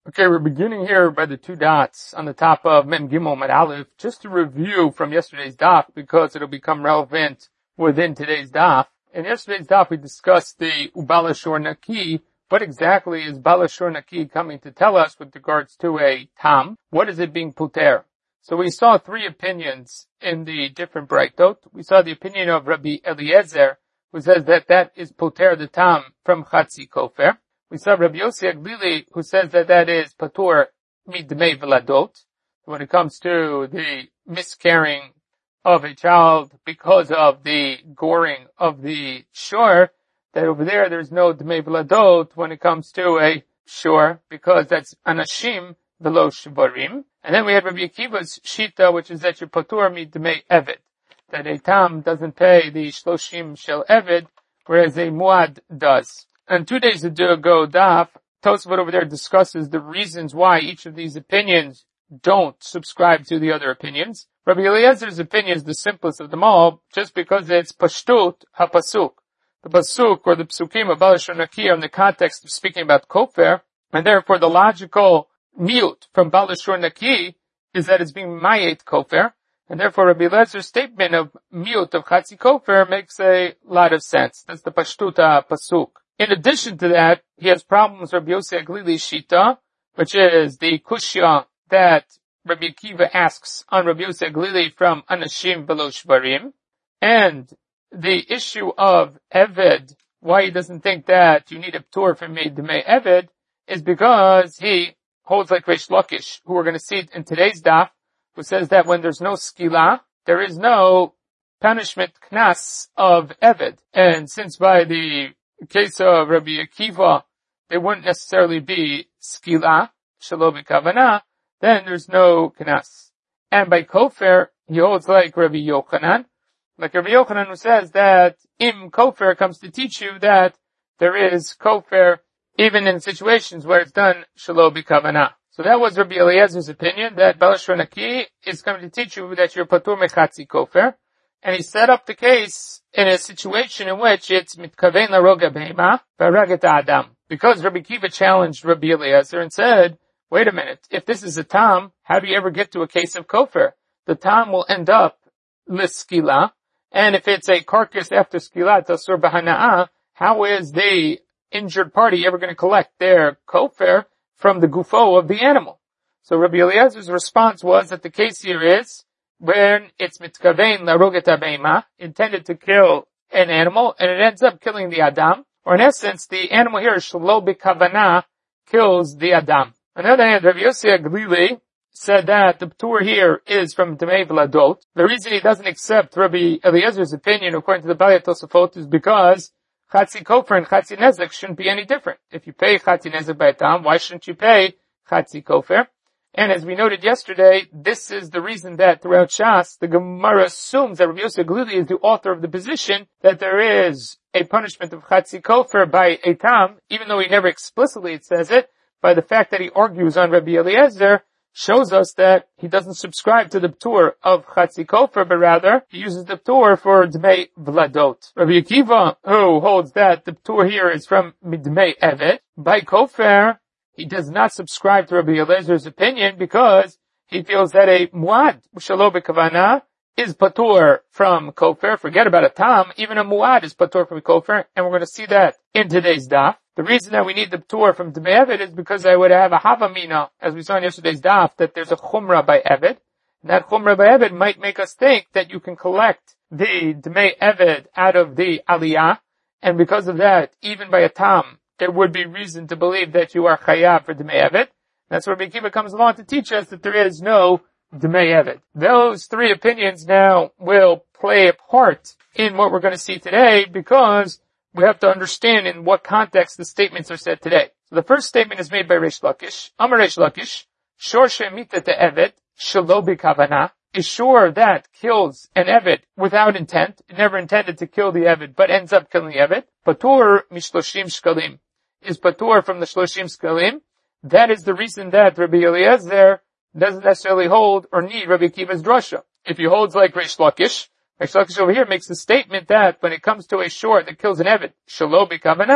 Okay, we're beginning here by the two dots on the top of Mem Gimel Mem Aleph, just to review from yesterday's daf because it'll become relevant within today's daf. In yesterday's daf, we discussed the Ubala Shor Naki. What exactly is Bala Shor Naki coming to tell us with regards to a tam? What is it being puter? So we saw three opinions in the different braytot. We saw the opinion of Rabbi Eliezer, who says that that is puter the tam from Chatzi Kofer. We saw Rabbi Yossi Aglili, who says that that is patur midmei v'ladot. When it comes to the miscarrying of a child because of the goring of the shor, that over there's no dmei v'ladot when it comes to a shor, because that's anashim v'lo shvarim. And then we had Rabbi Akiva's shita, which is that you're patur midmei eved, that a tam doesn't pay the shloshim shel eved, whereas a muad does. And 2 days ago, daf, Tosafot over there discusses the reasons why each of these opinions don't subscribe to the other opinions. Rabbi Eliezer's opinion is the simplest of them all, just because it's pashtut ha-pasuk. The pasuk, or the psukim of Bala Shor Naki, are in the context of speaking about kofer, and therefore the logical mute from Bala Shor Naki is that it's being mayet kofer, and therefore Rabbi Eliezer's statement of mute of Chatzi Kofer makes a lot of sense. That's the pashtut ha-pasuk. In addition to that, he has problems with Rabbi Yossi Aglili's shita, which is the kushya that Rabbi Akiva asks on Rabbi Yossi Aglili from Anashim V'lo Shvarim, and the issue of Eved, why he doesn't think that you need a ptur from Dmei Eved, is because he holds like Reish Lakish, who we're going to see in today's daf, who says that when there's no skila, there is no punishment knas of Eved. And since by the case of Rabbi Akiva, they wouldn't necessarily be skila, shelo b'kavana, then there's no knas. And by kofer, he holds like Rabbi Yochanan, who says that im kofer comes to teach you that there is kofer even in situations where it's done shelo b'kavana. So that was Rabbi Eliezer's opinion, that Bala Shor Naki is coming to teach you that you're patur mechatzi kofer. And he set up the case in a situation in which it's mitkavein laroga behema v'araget adam. Because Rabbi Akiva challenged Rabbi Eliezer and said, wait a minute, if this is a tam, how do you ever get to a case of kofer? The tam will end up liskila, and if it's a carcass after skila tasur b'hana'ah, how is the injured party ever going to collect their kofer from the gufo of the animal? So Rabbi Eliezer's response was that the case here is when it's mitkavein laroget habehema, intended to kill an animal, and it ends up killing the adam, or in essence, the animal here, shelo b'kavana, kills the adam. On the other hand, Rabbi Yossi Aglili said that the ptur here is from dmei v'ladot. The reason he doesn't accept Rabbi Eliezer's opinion, according to the Balei Tosafot, is because Chatzi Kofer and Chatzi Nezek shouldn't be any different. If you pay Chatzi Nezek by a tam, why shouldn't you pay Chatzi Kofer? And as we noted yesterday, this is the reason that throughout Shas, the Gemara assumes that Rabbi Yossi Aglili is the author of the position that there is a punishment of Chatzi Kofer by a tam, even though he never explicitly says it, by the fact that he argues on Rabbi Eliezer, shows us that he doesn't subscribe to the ptur of Chatzi Kofer, but rather he uses the ptur for Dmei Vladot. Rabbi Akiva, who holds that the ptur here is from Midmei Evet, by Kofer, he does not subscribe to Rabbi Eliezer's opinion because he feels that a muad, shelo b'kavana, is patur from kofer. Forget about a tam, even a muad is patur from kofer, and we're going to see that in today's daf. The reason that we need the ptur from Dmei Evet is because I would have a havamina, as we saw in yesterday's daf, that there's a chumrah by Evet. And that chumrah by Evet might make us think that you can collect the Dmei Evet out of the aliyah, and because of that, even by a tam, there would be reason to believe that you are chayav for Dmei Evet. That's where Rabbi Akiva comes along to teach us that there is no Dmei Evet. Those three opinions now will play a part in what we're going to see today, because we have to understand in what context the statements are said today. So the first statement is made by Reish Lakish. Amar Reish Lakish, shor she'mita te'evet shelo b'kavana, is shor that kills an Evet without intent. It never intended to kill the Evet, but ends up killing the Evet. Patur mishloshim shkalim, is patur from the shloshim shkalim. That is the reason that Rabbi Eliezer doesn't necessarily hold or need Rabbi Akiva's drasha. If he holds like Reish Lakish over here makes the statement that when it comes to a shor that kills an Evet, shelo b'kavana,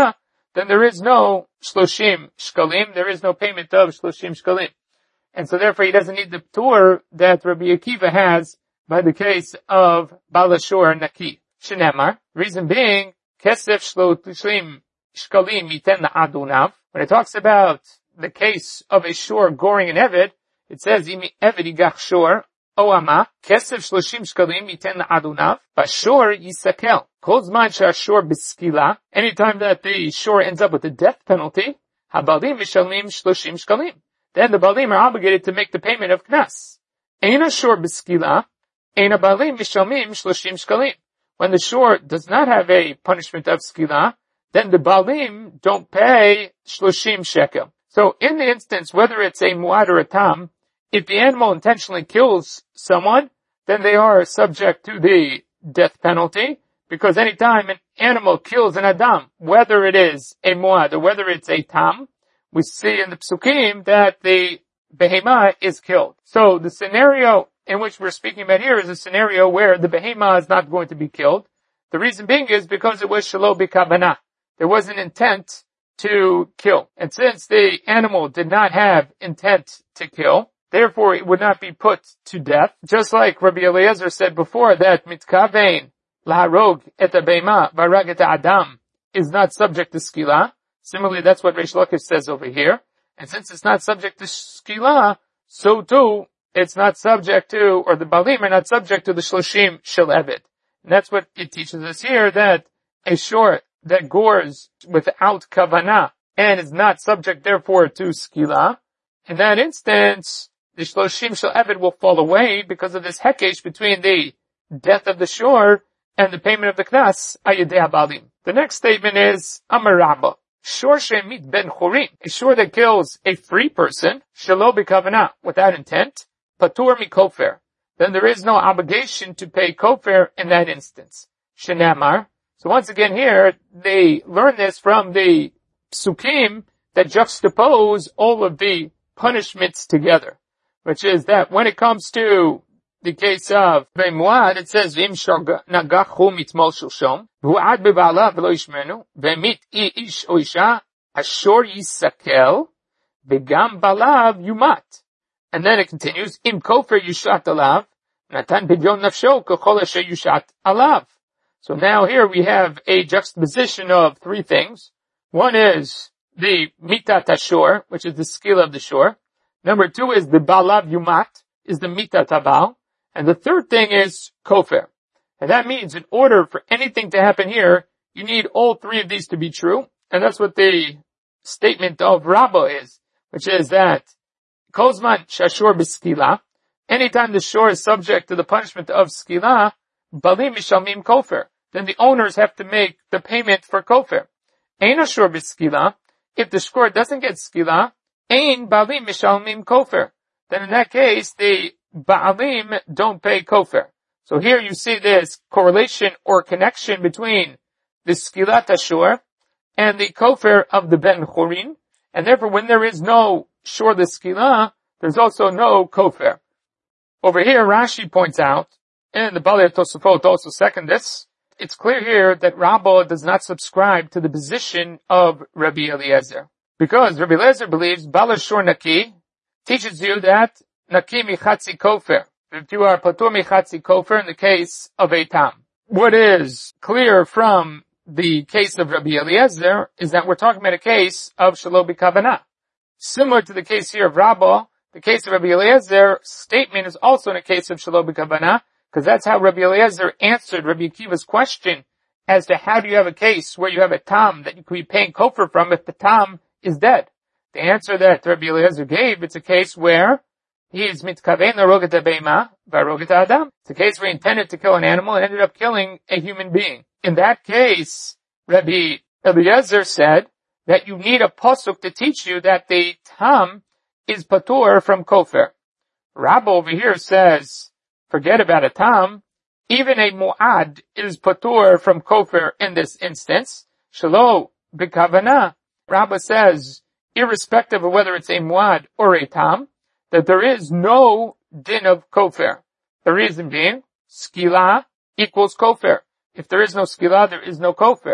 then there is no shloshim shkalim, there is no payment of shloshim shkalim. And so therefore he doesn't need the ptur that Rabbi Akiva has by the case of Balashor Naki. Shenemar, reason being, kesef shloshim shkalim yiten la'adunav. When it talks about the case of a shor goring an eved, it says, Imi eved yigach shor, Oama, kesef shloshim shkalim yiten la'adunav, bashor yisakel. Kol zman she'ashor b'skila, anytime that the shor ends up with the death penalty, habalim mishalmim shloshim shkalim. Then the balim are obligated to make the payment of knas. Eina shor b'skila, eina balim mishalmim shloshim shkalim. When the shor does not have a punishment of skila, then the balim don't pay shloshim shekel. So in the instance, whether it's a muad or a tam, if the animal intentionally kills someone, then they are subject to the death penalty, because any time an animal kills an adam, whether it is a muad or whether it's a tam, we see in the psukim that the behema is killed. So the scenario in which we're speaking about here is a scenario where the behema is not going to be killed. The reason being is because it was shelo b'kavanah. There was an intent to kill. And since the animal did not have intent to kill, therefore it would not be put to death. Just like Rabbi Eliezer said before that mitkavein laharog et behema varag et adam is not subject to skila. Similarly, that's what Reish Lakish says over here. And since it's not subject to skila, so too it's not subject to, or the balim are not subject to the shloshim shel eved. And that's what it teaches us here, that a shor that gores without kavanah and is not subject therefore to skila, in that instance, the shloshim shel eved will fall away because of this hekesh between the death of the shor and the payment of the knas ayidei habalim. The next statement is Amar Rabba. Shor shemit ben chorim, a shor that kills a free person, shelo b'kavanah, without intent, patur mikofer. Then there is no obligation to pay kofer in that instance. Shenamar. So once again here, they learn this from the psukim that juxtapose all of the punishments together, which is that when it comes to the case of Bemuad, it says, V'im nagachu mitmol shilshom, v'u'ad beba'ala v'lo yishmenu, v'emit ish o isha, ashor yisakel, v'gam balav yumat. And then it continues, Im kofer yushat alav, natan pidyon nafsho, k'chol asher yushat alav. So now here we have a juxtaposition of three things. One is the mitat ashor, which is the skill of the shor. Number two is the balav yumat, is the mitat abal. And the third thing is kofer. And that means in order for anything to happen here, you need all three of these to be true. And that's what the statement of Rabbah is, which is that kozman shashor b'skila, anytime the shor is subject to the punishment of skila, balim mishalmim kofer, then the owners have to make the payment for kofer. Ein ashor b'skila, if the shor doesn't get skila, ein balim mishalmim kofer, then in that case the ba'alim don't pay kofer. So here you see this correlation or connection between the skilat ashur and the kofer of the ben chorin, and therefore when there is no shor the skila, there's also no kofer. Over here Rashi points out, and the Balei Tosafot also second this, it's clear here that Rabbah does not subscribe to the position of Rabbi Eliezer. Because Rabbi Eliezer believes Balashor Naki teaches you that Naki michatzi kofer, if you are patur michatzi kofer in the case of a tam. What is clear from the case of Rabbi Eliezer is that we're talking about a case of shelo b'kavanah. Similar to the case here of Rabbah, the case of Rabbi Eliezer statement is also in a case of shelo b'kavanah, because that's how Rabbi Eliezer answered Rabbi Akiva's question as to how do you have a case where you have a tam that you could be paying kofer from if the tam is dead. The answer that Rabbi Eliezer gave, it's a case where he is mitkavein laroget behema varoget adam. It's a case where he intended to kill an animal and ended up killing a human being. In that case, Rabbi Eliezer said that you need a pasuk to teach you that the tam is patur from kofer. Rabbah over here says, forget about a tam, even a mu'ad is patur from kofer in this instance. Shelo b'kavanah, Rabbah says, irrespective of whether it's a mu'ad or a tam, that there is no din of kofer. The reason being, skila equals kofer. If there is no skila, there is no kofer.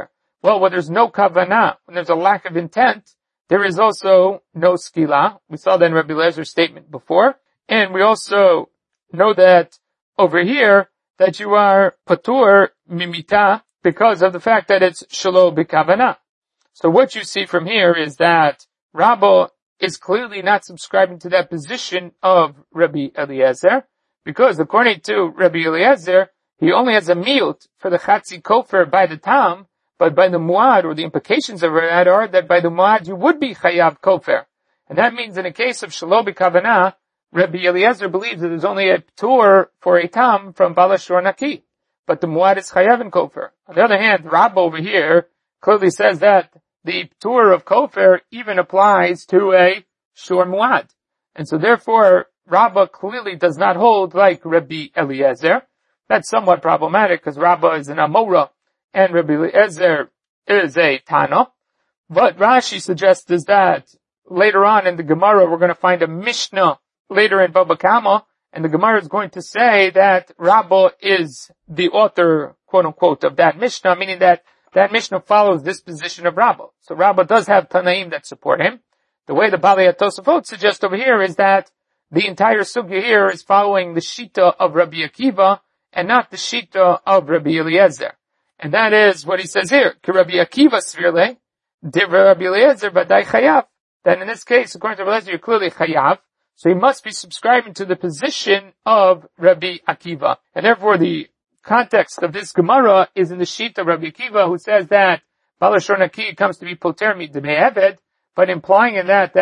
Well, when there's no kavanah, when there's a lack of intent, there is also no skila. We saw that in Rabbi Eliezer statement before. And we also know that over here, that you are patur mimita because of the fact that it's shelo b'kavanah. So what you see from here is that Rabba is clearly not subscribing to that position of Rabbi Eliezer, because according to Rabbi Eliezer, he only has a miyut for the chatzi kofer by the tam, but by the muad, or the implications of that are that by the muad you would be chayav kofer. And that means in a case of shelo b'kavanah, Rabbi Eliezer believes that there's only a ptur for a tam from balashor naki, but the muad is chayav in kofer. On the other hand, Rabba over here clearly says that the ptur of kofer even applies to a shor muad. And so therefore, Rabba clearly does not hold like Rabbi Eliezer. That's somewhat problematic because Rabba is an Amora and Rabbi Eliezer is a Tana. But Rashi suggests is that later on in the Gemara we're going to find a Mishnah later in Baba Kama, and the Gemara is going to say that Rabba is the author, quote unquote, of that Mishnah, meaning that that Mishnah follows this position of Rabba. So Rabba does have Tanaim that support him. The way the Bali Tosafot suggests over here is that the entire sugya here is following the shita of Rabbi Akiva and not the shita of Rabbi Eliezer. And that is what he says here. Ki Rabbi Akiva svirle, divra Rabbi Eliezer badai chayav. Then in this case, according to Rabbi Eliezer, you're clearly chayav. So he must be subscribing to the position of Rabbi Akiva. And therefore the context of this Gemara is in the shita of Rabbi Akiva, who says that balashor naki comes to be poter midmei eved, but implying in that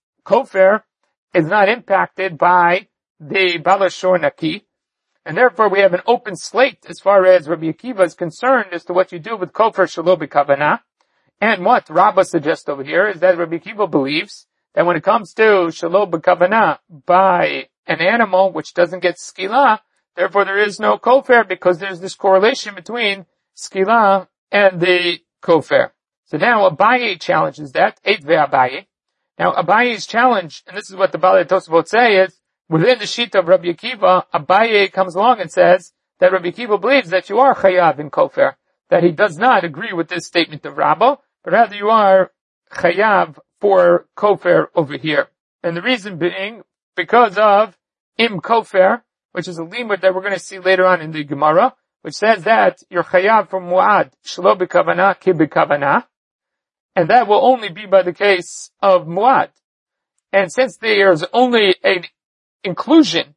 kofer is not impacted by the balashor naki. And therefore we have an open slate as far as Rabbi Akiva is concerned as to what you do with kofer shelo b'kavanah. And what Rabbah suggests over here is that Rabbi Akiva believes that when it comes to shelo b'kavanah by an animal which doesn't get skila, therefore there is no kofer because there's this correlation between skila and the kofer. So now Abaye challenges that, Eit ve'Abaye. Now Abaye's challenge, and this is what the Bali Tosafot say, is within the sheet of Rabbi Akiva, Abaye comes along and says that Rabbi Akiva believes that you are chayav in kofer, that he does not agree with this statement of Rabbah, but rather you are chayav for kofer over here. And the reason being because of im kofer, which is a limud that we're going to see later on in the Gemara, which says that you're chayav for muad shelo b'kavanah ki b'kavanah, and that will only be by the case of muad. And since there's only an inclusion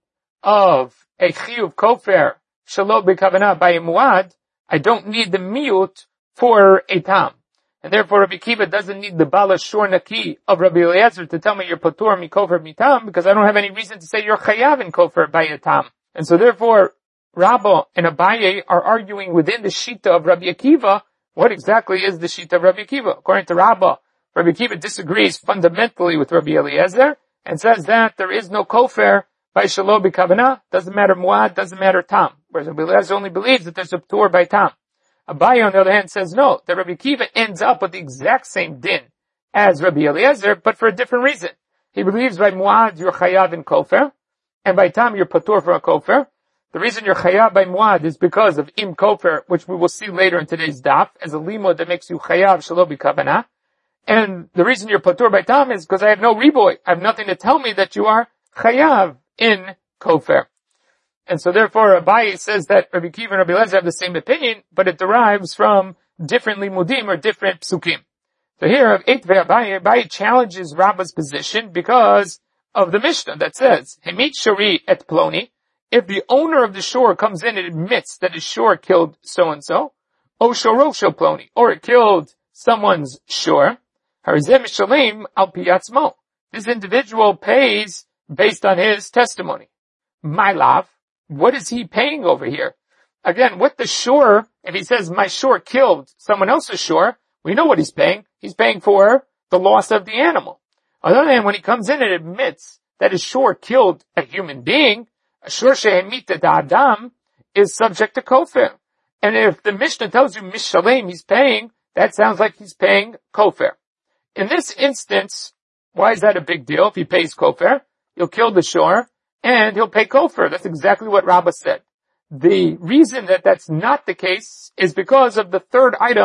of a chiyuv kofer shelo b'kavanah by a muad, I don't need the miyut for a tam. And therefore Rabbi Akiva doesn't need the balashor naki of Rabbi Eliezer to tell me you're patur mi kofer mitam, because I don't have any reason to say you're chayav in kofer by a tam. And so therefore Rabbah and Abaye are arguing within the shita of Rabbi Akiva. What exactly is the shita of Rabbi Akiva? According to Rabbah, Rabbi Akiva disagrees fundamentally with Rabbi Eliezer and says that there is no kofer by shelo b'kavanah, doesn't matter muad, doesn't matter tam. Whereas Rabbi Eliezer only believes that there's a ptur by tam. Abaye on the other hand says no, that Rabbi Akiva ends up with the exact same din as Rabbi Eliezer, but for a different reason. He believes by muad you're chayav in kofer, and by tam you're patur for a kofer. The reason you're chayav by muad is because of im kofer, which we will see later in today's daf, as a limud that makes you chayav shelo b'kavanah. And the reason you're patur by tam is because I have no riboy. I have nothing to tell me that you are chayav in kofer. And so therefore Abaye says that Rabbi Akiva and Rabbi Eliezer have the same opinion, but it derives from different limudim or different psukim. So here, Abaye challenges Rabbah's position because of the Mishnah that says, Hemit shori et ploni, if the owner of the shore comes in and admits that his shore killed so-and-so, o shorosho ploni, or it killed someone's shore, harizeh mishalim al pi atzmo. This individual pays based on his testimony. My love, what is he paying over here? Again, with the shore, if he says my shore killed someone else's shore, we know what he's paying. He's paying for the loss of the animal. On the other hand, when he comes in and admits that his shore killed a human being, a shore shehemita da'adam is subject to kofer. And if the Mishnah tells you mishalem he's paying, that sounds like he's paying kofer. In this instance, why is that a big deal? If he pays kofer, he'll kill the shore and he'll pay kofer. That's exactly what Rabbah said. The reason that that's not the case is because of the third item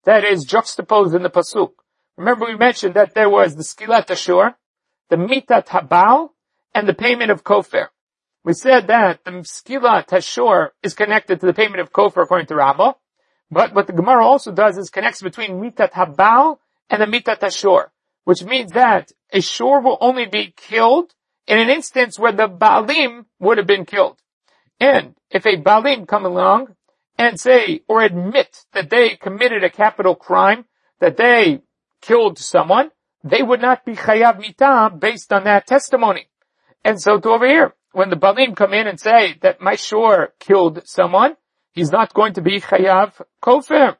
that is juxtaposed in the pasuk. Remember we mentioned that there was the skilat ashur, the mitat habal, and the payment of kofar. We said that the skilat ashur is connected to the payment of kofar according to Rabbah, but what the Gemara also does is connects between mitat habal and the mitat ashur, which means that a shor will only be killed in an instance where the baalim would have been killed. And if a baalim come along and say, or admit that they committed a capital crime, that they killed someone, they would not be chayav mitah based on that testimony. And so to over here, when the baalim come in and say that my shor killed someone, he's not going to be chayav kofar.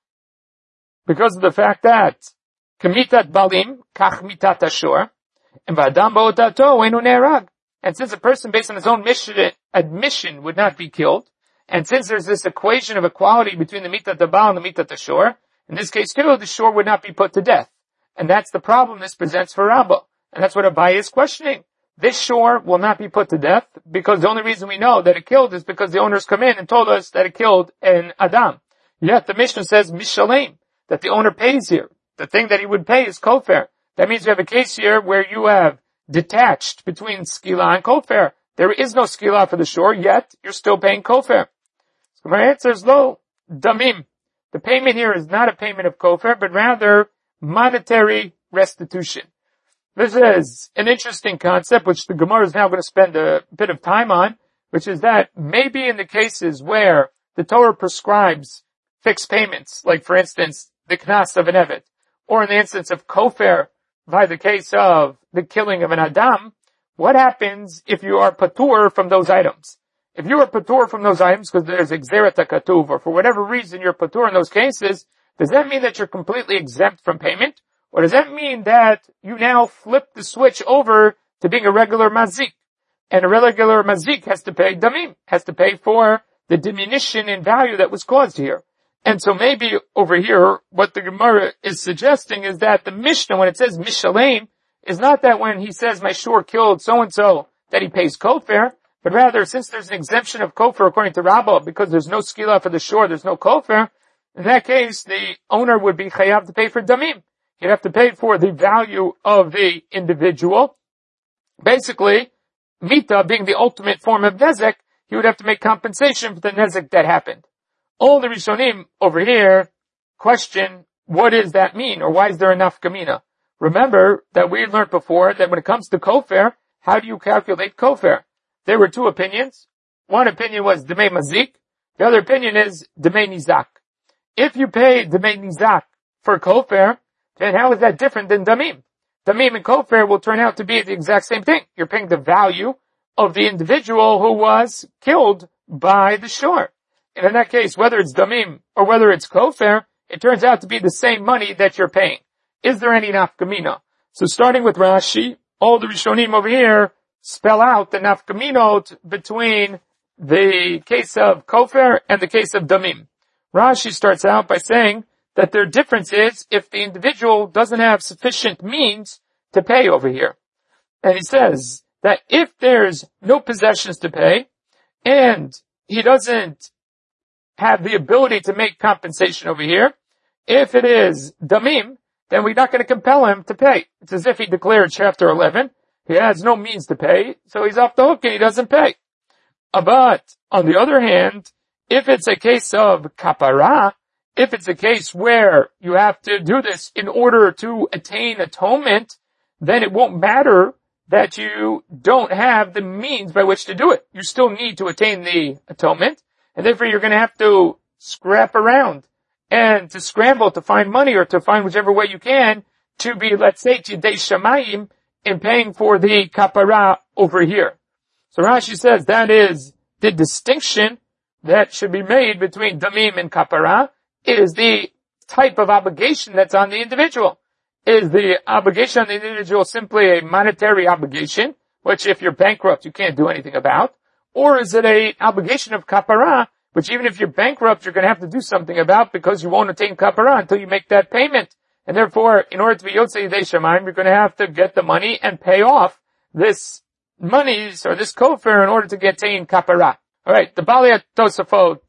Because of the fact that kamitat baalim, kach mitat ashur, and v'adam ba'otato enu nerag. And since a person based on his own admission would not be killed, and since there's this equation of equality between the mitat habal and the mitat ashur, in this case too, the shor would not be put to death. And that's the problem this presents for Rabbah. And that's what Abaye is questioning. This shor will not be put to death because the only reason we know that it killed is because the owners come in and told us that it killed an Adam. Yet the Mishnah says mishalem, that the owner pays here. The thing that he would pay is kofar. That means we have a case here where you have detached between skila and kofar. There is no skila for the shor, yet you're still paying kofar. So my answer is lo, damim. The payment here is not a payment of kofar, but rather monetary restitution. This is an interesting concept, which the Gemara is now going to spend a bit of time on, which is that maybe in the cases where the Torah prescribes fixed payments, like for instance, the knas of an evet, or in the instance of kofar, by the case of the killing of an Adam, what happens if you are patur from those items? If you are patur from those items because there's exeret katuv, or for whatever reason you're patur in those cases, does that mean that you're completely exempt from payment? Or does that mean that you now flip the switch over to being a regular mazik? And a regular mazik has to pay damim, has to pay for the diminution in value that was caused here. And so maybe over here, what the Gemara is suggesting is that the Mishnah, when it says mishalem, is not that when he says my shor killed so-and-so, that he pays kofar, but rather since there's an exemption of kofar according to Rabbah, because there's no skila for the shor, there's no kofar, in that case, the owner would be chayav to pay for damim. He'd have to pay for the value of the individual. Basically, mita being the ultimate form of nezek, he would have to make compensation for the nezek that happened. All the Rishonim over here question, what does that mean, or why is there enough kamina? Remember that we learned before that when it comes to kofar, how do you calculate kofar? There were two opinions. One opinion was demei mazik. The other opinion is demei nizak. If you pay demei nizak for kofar, then how is that different than damim? Damim and kofar will turn out to be the exact same thing. You're paying the value of the individual who was killed by the shor. And in that case, whether it's damim or whether it's kofar, it turns out to be the same money that you're paying. Is there any nafkamina? So starting with Rashi, all the Rishonim over here spell out the nafkaminot between the case of kofar and the case of damim. Rashi starts out by saying that their difference is if the individual doesn't have sufficient means to pay over here. And he says that if there's no possessions to pay and he doesn't have the ability to make compensation over here, if it is damim, then we're not going to compel him to pay. It's as if he declared chapter 11. He has no means to pay, so he's off the hook and he doesn't pay. But on the other hand, if it's a case of kapara, if it's a case where you have to do this in order to attain atonement, then it won't matter that you don't have the means by which to do it. You still need to attain the atonement, and therefore you're going to have to scrap around and to scramble to find money or to find whichever way you can to be, let's say, Yidei Shamayim in paying for the kapara over here. So Rashi says that is the distinction that should be made between damim and kapara. Is the type of obligation that's on the individual. Is the obligation on the individual simply a monetary obligation, which if you're bankrupt you can't do anything about? Or is it an obligation of kapara, which even if you're bankrupt you're going to have to do something about because you won't attain kapara until you make that payment? And therefore, in order to be Yotzei Yidei Shamayim, you're going to have to get the money and pay off this monies or this kofar in order to attain kapara. Alright, the Balei Tosafot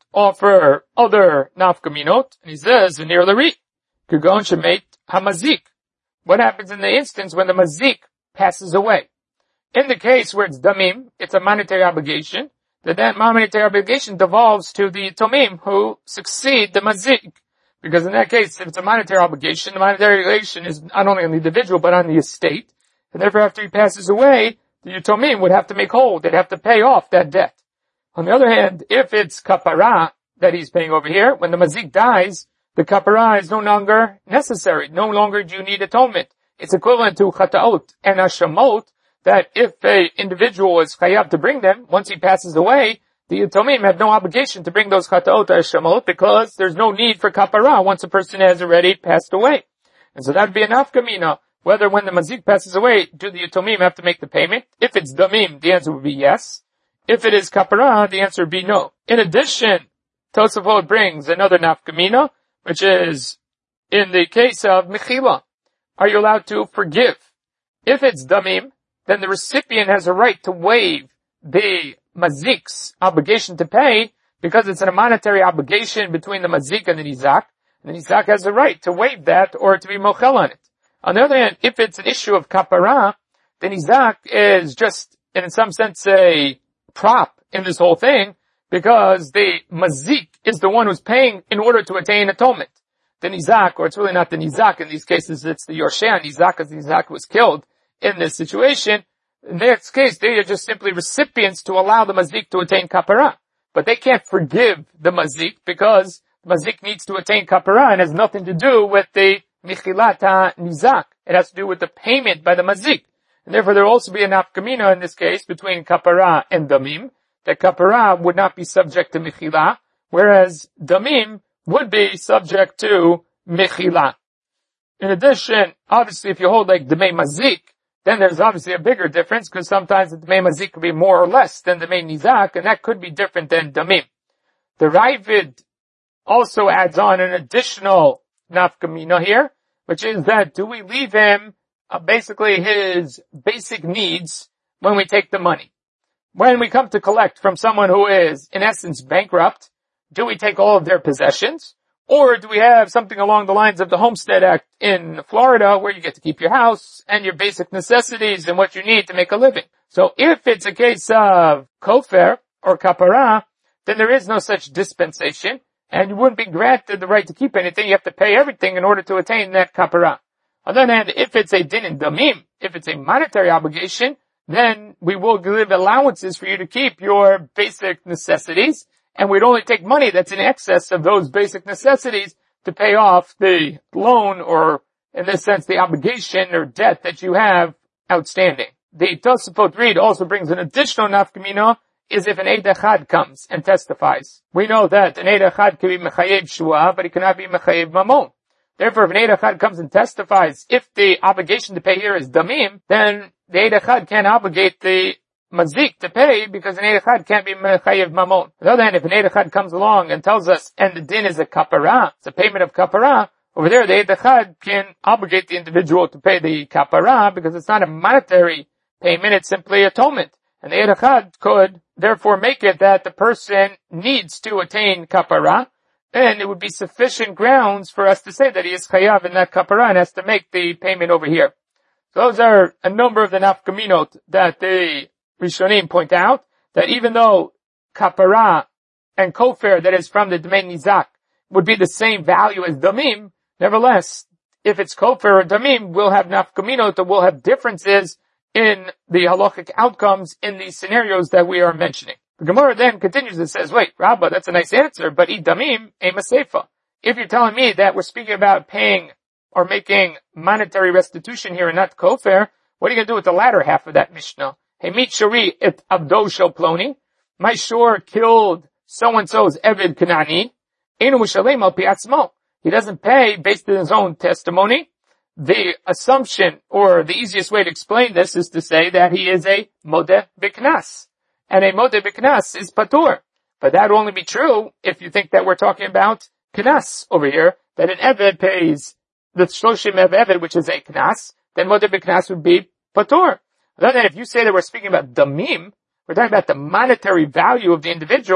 offer other nafkaminot, and he says, V'nir l'ri, Kugon shemet hamazik. What happens in the instance when the mazik passes away? In the case where it's damim, it's a monetary obligation, that monetary obligation devolves to the tomim who succeed the mazik. Because in that case, if it's a monetary obligation, the monetary obligation is not only on the individual, but on the estate. And therefore, after he passes away, the Yatomim would have to make whole. They'd have to pay off that debt. On the other hand, if it's kapara that he's paying over here, when the mazik dies, the kapara is no longer necessary. No longer do you need atonement. It's equivalent to chataot and hashamot, that if a individual is chayav to bring them, once he passes away, the Yatomim have no obligation to bring those chataot or hashamot because there's no need for kapara once a person has already passed away. And so that would be an nafkamina. Whether when the mazik passes away, do the Yatomim have to make the payment? If it's damim, the answer would be yes. If it is kapara, the answer would be no. In addition, Tosafot brings another nafkamina, which is in the case of mechila. Are you allowed to forgive? If it's damim, then the recipient has a right to waive the mazik's obligation to pay because it's a monetary obligation between the mazik and the nizak. And the nizak has a right to waive that or to be mochel on it. On the other hand, if it's an issue of kapara, the nizak is just, in some sense, a prop in this whole thing because the mazik is the one who's paying in order to attain atonement. The nizak, or it's really not the nizak in these cases, it's the yorshei nizak, because the nizak was killed in this situation. In this case, they are just simply recipients to allow the mazik to attain kapara. But they can't forgive the mazik because the mazik needs to attain kapara and has nothing to do with the michilat nizak. It has to do with the payment by the mazik. And therefore there will also be a nafkamina in this case between kapara and damim, that kapara would not be subject to michilah, whereas damim would be subject to michilah. In addition, obviously if you hold like demei mazik, then there's obviously a bigger difference because sometimes the demei mazik could be more or less than demei nizak, and that could be different than damim. The Ravid also adds on an additional nafkamina here, which is that do we leave him basically his basic needs when we take the money? When we come to collect from someone who is in essence bankrupt, do we take all of their possessions? Or do we have something along the lines of the Homestead Act in Florida where you get to keep your house and your basic necessities and what you need to make a living? So if it's a case of kofer or kapara, then there is no such dispensation and you wouldn't be granted the right to keep anything. You have to pay everything in order to attain that kapara. On the other hand, if it's a din and damim, if it's a monetary obligation, then we will give allowances for you to keep your basic necessities, and we'd only take money that's in excess of those basic necessities to pay off the loan or, in this sense, the obligation or debt that you have outstanding. The Tosafot Reed also brings an additional nafkamina, is if an Eid Echad comes and testifies. We know that an Eid Echad can be mechayev shua, but it cannot be mechayev mamon. Therefore, if an Eid Echad comes and testifies, if the obligation to pay here is damim, then the Eid Echad can't obligate the mazik to pay because an Eid Echad can't be mechayev mamon. On the other hand, if an Eid Echad comes along and tells us, and the din is a kapara, it's a payment of kapara, over there the Eid Echad can obligate the individual to pay the kapara because it's not a monetary payment, it's simply atonement. And the Eid Echad could therefore make it that the person needs to attain kapara, and it would be sufficient grounds for us to say that he is chayav in that kapara and has to make the payment over here. So those are a number of the nafkaminot that the Rishonim point out, that even though kapara and kofer, that is from the demei nizak, would be the same value as damim, nevertheless, if it's kofer or damim, we'll have nafkaminot, or we'll have differences in the halachic outcomes in these scenarios that we are mentioning. The Gemara then continues and says, wait, Rabbah, that's a nice answer, but idamim ema seifa. If you're telling me that we're speaking about paying or making monetary restitution here and not kofer, what are you going to do with the latter half of that Mishnah? Hey, mit shari et abdo shel ploni. My shore killed so-and-so's Eved Kanani. Einu mishalem al pi atzmo. He doesn't pay based on his own testimony. The assumption, or the easiest way to explain this, is to say that he is a modeh biknas. And a modeh biknas is patur. But that will only be true if you think that we're talking about knas over here, that an Eved pays the shloshim of Eved, which is a knas, then modeh biknas would be patur. Other than if you say that we're speaking about damim, we're talking about the monetary value of the individual,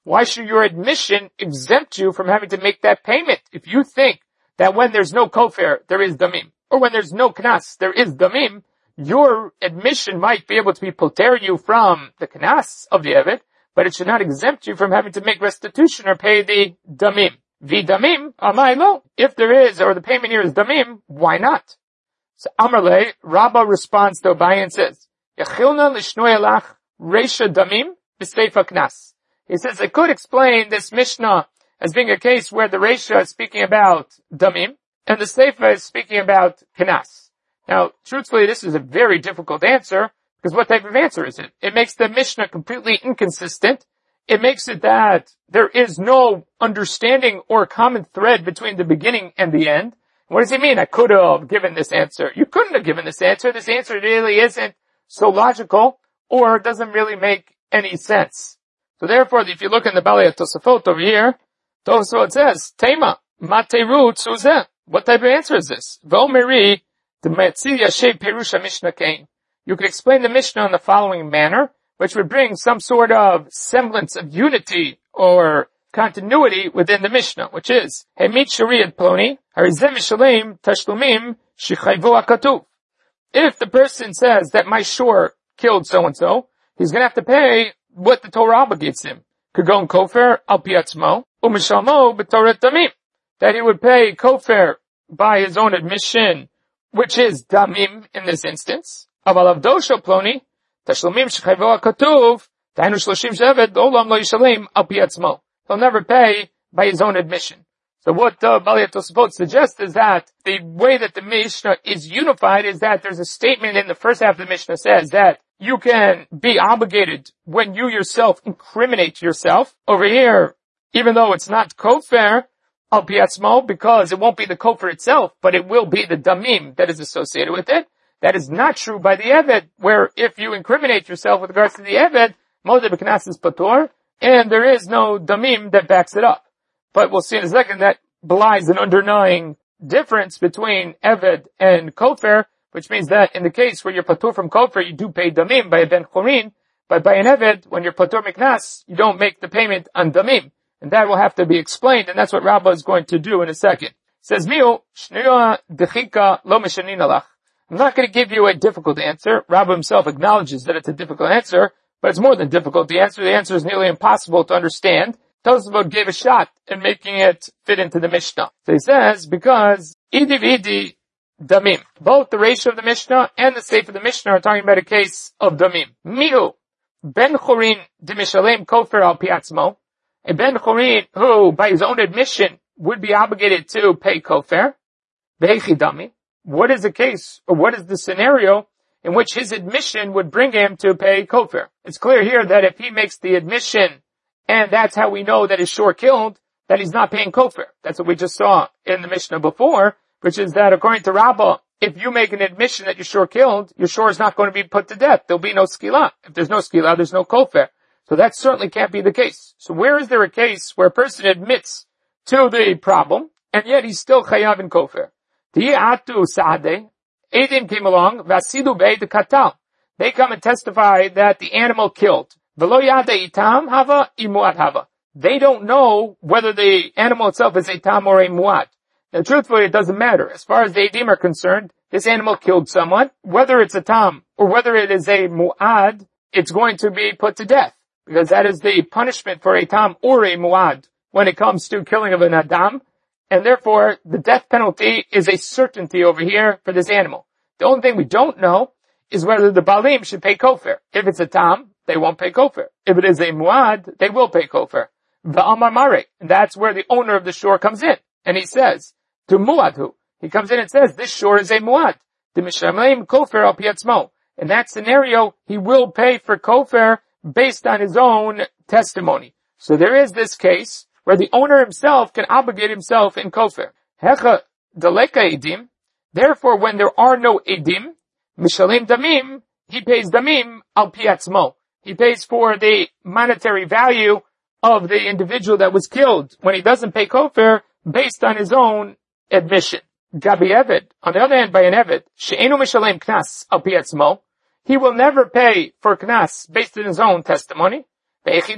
Why should your admission exempt you from having to make that payment? If you think that when there's no kofar, there is damim, or when there's no knas, there is damim, your admission might be able to be poter you from the knas of the eved, but it should not exempt you from having to make restitution or pay the damim. Damim, amaylo. If there is, or the payment here is damim, why not? So Amarle, Rabbah responds to Abaye and says, Yechilna lishnoi alach reisha damim b'seifa knas. He says, I could explain this Mishnah as being a case where the reisha is speaking about damim, and the seifa is speaking about knas. Now, truthfully, this is a very difficult answer, because what type of answer is it? It makes the Mishnah completely inconsistent. It makes it that there is no understanding or common thread between the beginning and the end. What does he mean? I could have given this answer. You couldn't have given this answer. This answer really isn't so logical, or doesn't really make any sense. So therefore, if you look in the Balei Tosafot over here, Tosafot says, Tema, materu tzuzeh. What type of answer is this? V'omeri, d'metzi yashay perusha Mishnah kain. You could explain the Mishnah in the following manner, which would bring some sort of semblance of unity or continuity within the Mishnah, which is, Hemit Shariat Ploni, Harizem Mishalem Tashlumim Shichayvu Akatuv. If the person says that my shore killed so-and-so, he's gonna have to pay what the Torah obligates him. Kagon Kofer Al Piatzmo, Umishalmo B'Toret Damim. That he would pay Kofer by his own admission, which is Damim in this instance. Aval Avdosho Ploni, Tashlumim Shichayvu Akatuv, Tainu Shloshim Shevet, Olam Lo Yishalem Al Piatzmo. He'll never pay by his own admission. So what Balei Tosafot suggests is that the way that the Mishnah is unified is that there's a statement in the first half of the Mishnah says that you can be obligated when you yourself incriminate yourself. Over here, even though it's not kofar al piatzmo, because it won't be the kofar itself, but it will be the damim that is associated with it. That is not true by the eved, where if you incriminate yourself with regards to the eved, modeh b'knas is patur, and there is no damim that backs it up. But we'll see in a second that belies an underlying difference between eved and kofar, which means that in the case where you're patur from kofar, you do pay damim by a ben chorin, but by an eved, when you're patur miknas, you don't make the payment on damim. And that will have to be explained, and that's what Rabbah is going to do in a second. It says, Miu, shnua dechika lo meshanin alach. I'm not going to give you a difficult answer. Rabbah himself acknowledges that it's a difficult answer, but it's more than difficult. The answer is nearly impossible to understand. Tosafot gave a shot in making it fit into the Mishnah. So he says, because idi v'idi damim. Both the ratio of the Mishnah and the seif of the Mishnah are talking about a case of damim. Mihu, ben chorin demishalem kofer al piatzmo. A ben chorin who, by his own admission, would be obligated to pay kofer. Ve'echi dami. What is the case, or what is the scenario in which his admission would bring him to pay kofar? It's clear here that if he makes the admission, and that's how we know that his shore killed, that he's not paying kofar. That's what we just saw in the Mishnah before, which is that according to Rabbah, if you make an admission that your shore killed, your shore is not going to be put to death. There'll be no skila. If there's no skila, there's no kofar. So that certainly can't be the case. So where is there a case where a person admits to the problem, and yet he's still chayav in kofar? Ti'atu sa'adeh, Eidim came along, vasidu be'ed katal. They come and testify that the animal killed. V'lo yada itam hava imuad hava. They don't know whether the animal itself is a tam or a muad. Now truthfully, it doesn't matter. As far as the Eidim are concerned, this animal killed someone. Whether it's a tam or whether it is a muad, it's going to be put to death. Because that is the punishment for a tam or a muad when it comes to killing of an adam. And therefore, the death penalty is a certainty over here for this animal. The only thing we don't know is whether the balim should pay kofar. If it's a tam, they won't pay kofar. If it is a muad, they will pay kofar. V'amar mare. And that's where the owner of the shore comes in. And he says, to muadhu. He comes in and says, this shore is a muad. The mishamleim kofar al piatzmo. In that scenario, he will pay for kofar based on his own testimony. So there is this case where the owner himself can obligate himself in kofar. Hecha deleka edim. Therefore, when there are no edim, mishalim damim, he pays damim al piatzmo. He pays for the monetary value of the individual that was killed when he doesn't pay kofar based on his own admission. Gabi eved, on the other hand, by an eved, she'enu mishalim knas al piatzmo, he will never pay for knas based on his own testimony. Ve'echidami.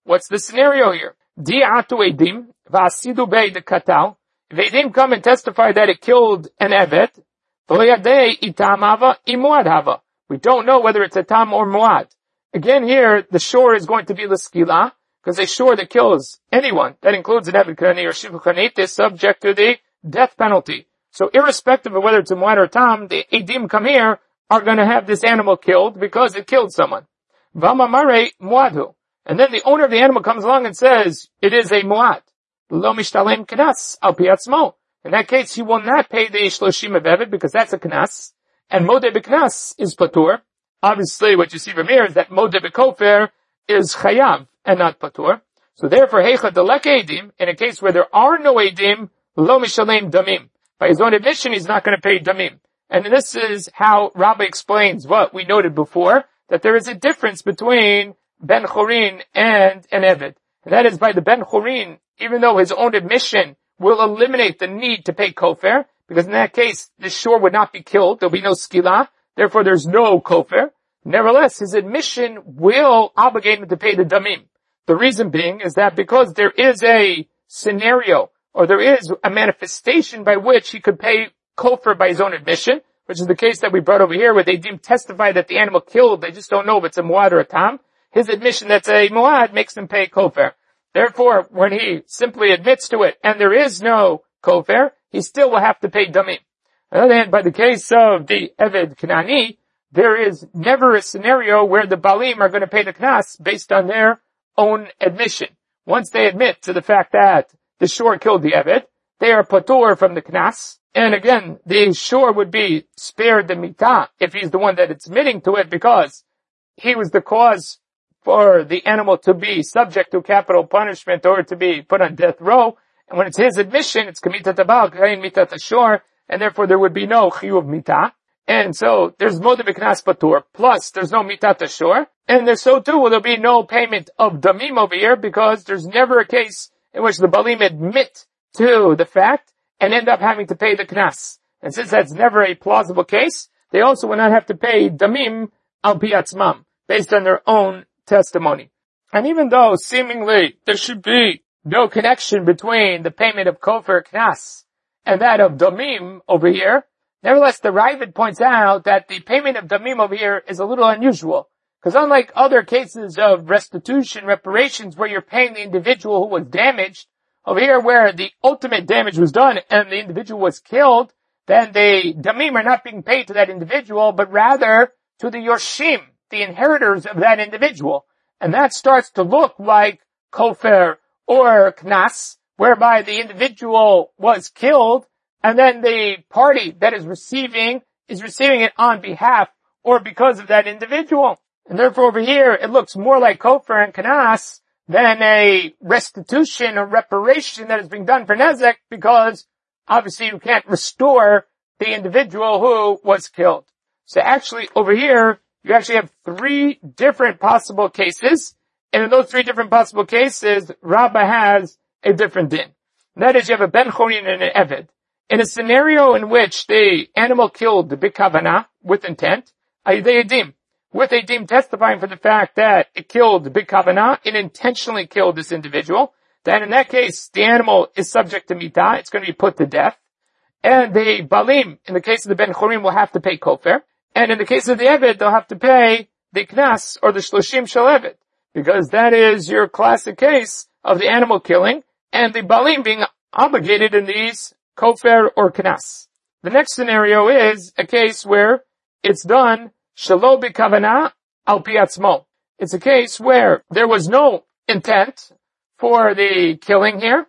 What's the scenario here? Di'atu edim, v'asidu beid katal. If edim come and testify that it killed an evet, v'loyadei itam hava, imuad hava. We don't know whether it's a tam or muad. Again here, the shore is going to be l'skila, because a shore that kills anyone, that includes an evet kanani or shivu kanit, is subject to the death penalty. So irrespective of whether it's a muad or tam, the edim come here are going to have this animal killed because it killed someone. V'amamare muadhu. And then the owner of the animal comes along and says, it is a muad. Lo mishtalem knas al pi atzmo. In that case, he will not pay the shloshim of evet because that's a knas. And modeh b'knas is patur. Obviously, what you see from here is that modeh b'kofer is chayav and not patur. So therefore, heicha delek edim, in a case where there are no edim, lo mishalem damim. By his own admission, he's not going to pay damim. And this is how Rabbi explains what we noted before, that there is a difference between Ben Chorin and an Evet. And that is by the Ben Chorin, even though his own admission will eliminate the need to pay kofer, because in that case, the shore would not be killed, there'll be no skila, therefore there's no kofer. Nevertheless, his admission will obligate him to pay the damim. The reason being is that because there is a scenario, or there is a manifestation by which he could pay kofer by his own admission, which is the case that we brought over here where they didn't testify that the animal killed, they just don't know if it's a muad or a tam. His admission that's a muad makes him pay kofer. Therefore, when he simply admits to it and there is no kofer, he still will have to pay damim. On the other hand, by the case of the Eved Kanani, there is never a scenario where the Balim are going to pay the Knas based on their own admission. Once they admit to the fact that the shore killed the Eved, they are patur from the Knas. And again, the shore would be spared the mitah if he's the one that is admitting to it because he was the cause for the animal to be subject to capital punishment or to be put on death row. And when it's his admission, it's kamitat abal, kain mitat ashor, and therefore there would be no chiyuv mitah. And so there's modeh b'knas patur, plus there's no mitat ashor, and there's so too will there be no payment of damim over here because there's never a case in which the balim admit to the fact and end up having to pay the knas. And since that's never a plausible case, they also will not have to pay damim al pi atzmam, based on their own testimony. And even though seemingly there should be no connection between the payment of kofer knas and that of damim over here, nevertheless the Ravid points out that the payment of damim over here is a little unusual. Because unlike other cases of restitution, reparations, where you're paying the individual who was damaged, over here where the ultimate damage was done and the individual was killed, then the damim are not being paid to that individual, but rather to the yorshim, the inheritors of that individual. And that starts to look like kofer or knas, whereby the individual was killed, and then the party that is receiving it on behalf or because of that individual. And therefore over here, it looks more like kofer and knas than a restitution or reparation that is being done for nezek, because obviously you can't restore the individual who was killed. So actually over here, you actually have three different possible cases, and in those three different possible cases, Rabbah has a different din. And that is, you have a ben chorin and an eved. In a scenario in which the animal killed the bikavana, with intent, they edim, with edim testifying for the fact that it killed the bikavana, it intentionally killed this individual, then in that case, the animal is subject to mitah, it's going to be put to death, and the balim, in the case of the ben chorin, will have to pay kofer. And in the case of the Eved, they'll have to pay the Knas or the Shloshim Shel Eved, because that is your classic case of the animal killing and the Balim being obligated in these Kofer or Knas. The next scenario is a case where it's done Shelo B'Kavana Al Pi Atzmo. It's a case where there was no intent for the killing here,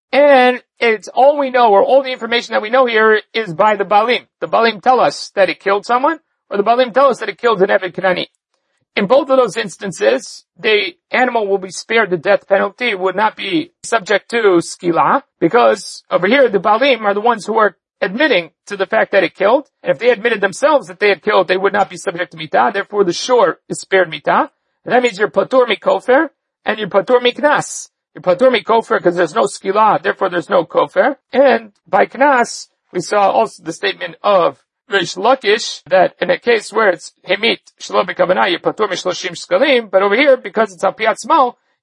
and it's all we know, or all the information that we know here is by the Balim. The Balim tell us that it killed someone, or the Balim tell us that it killed an Eved Kanani. In both of those instances, the animal will be spared the death penalty. It would not be subject to skila, because over here the Balim are the ones who are admitting to the fact that it killed. And if they admitted themselves that they had killed, they would not be subject to mitah. Therefore, the shore is spared mitah. And that means you're patur mikofer and you're patur miknas. You're patur mikofer because there's no skila, therefore there's no kofer. And by knas, we saw also the statement of Rish Lakish, that in a case where it's hemit shelo b'kavanah, you're patur mishloshim shkalim, but over here, because it's al pi atzmo,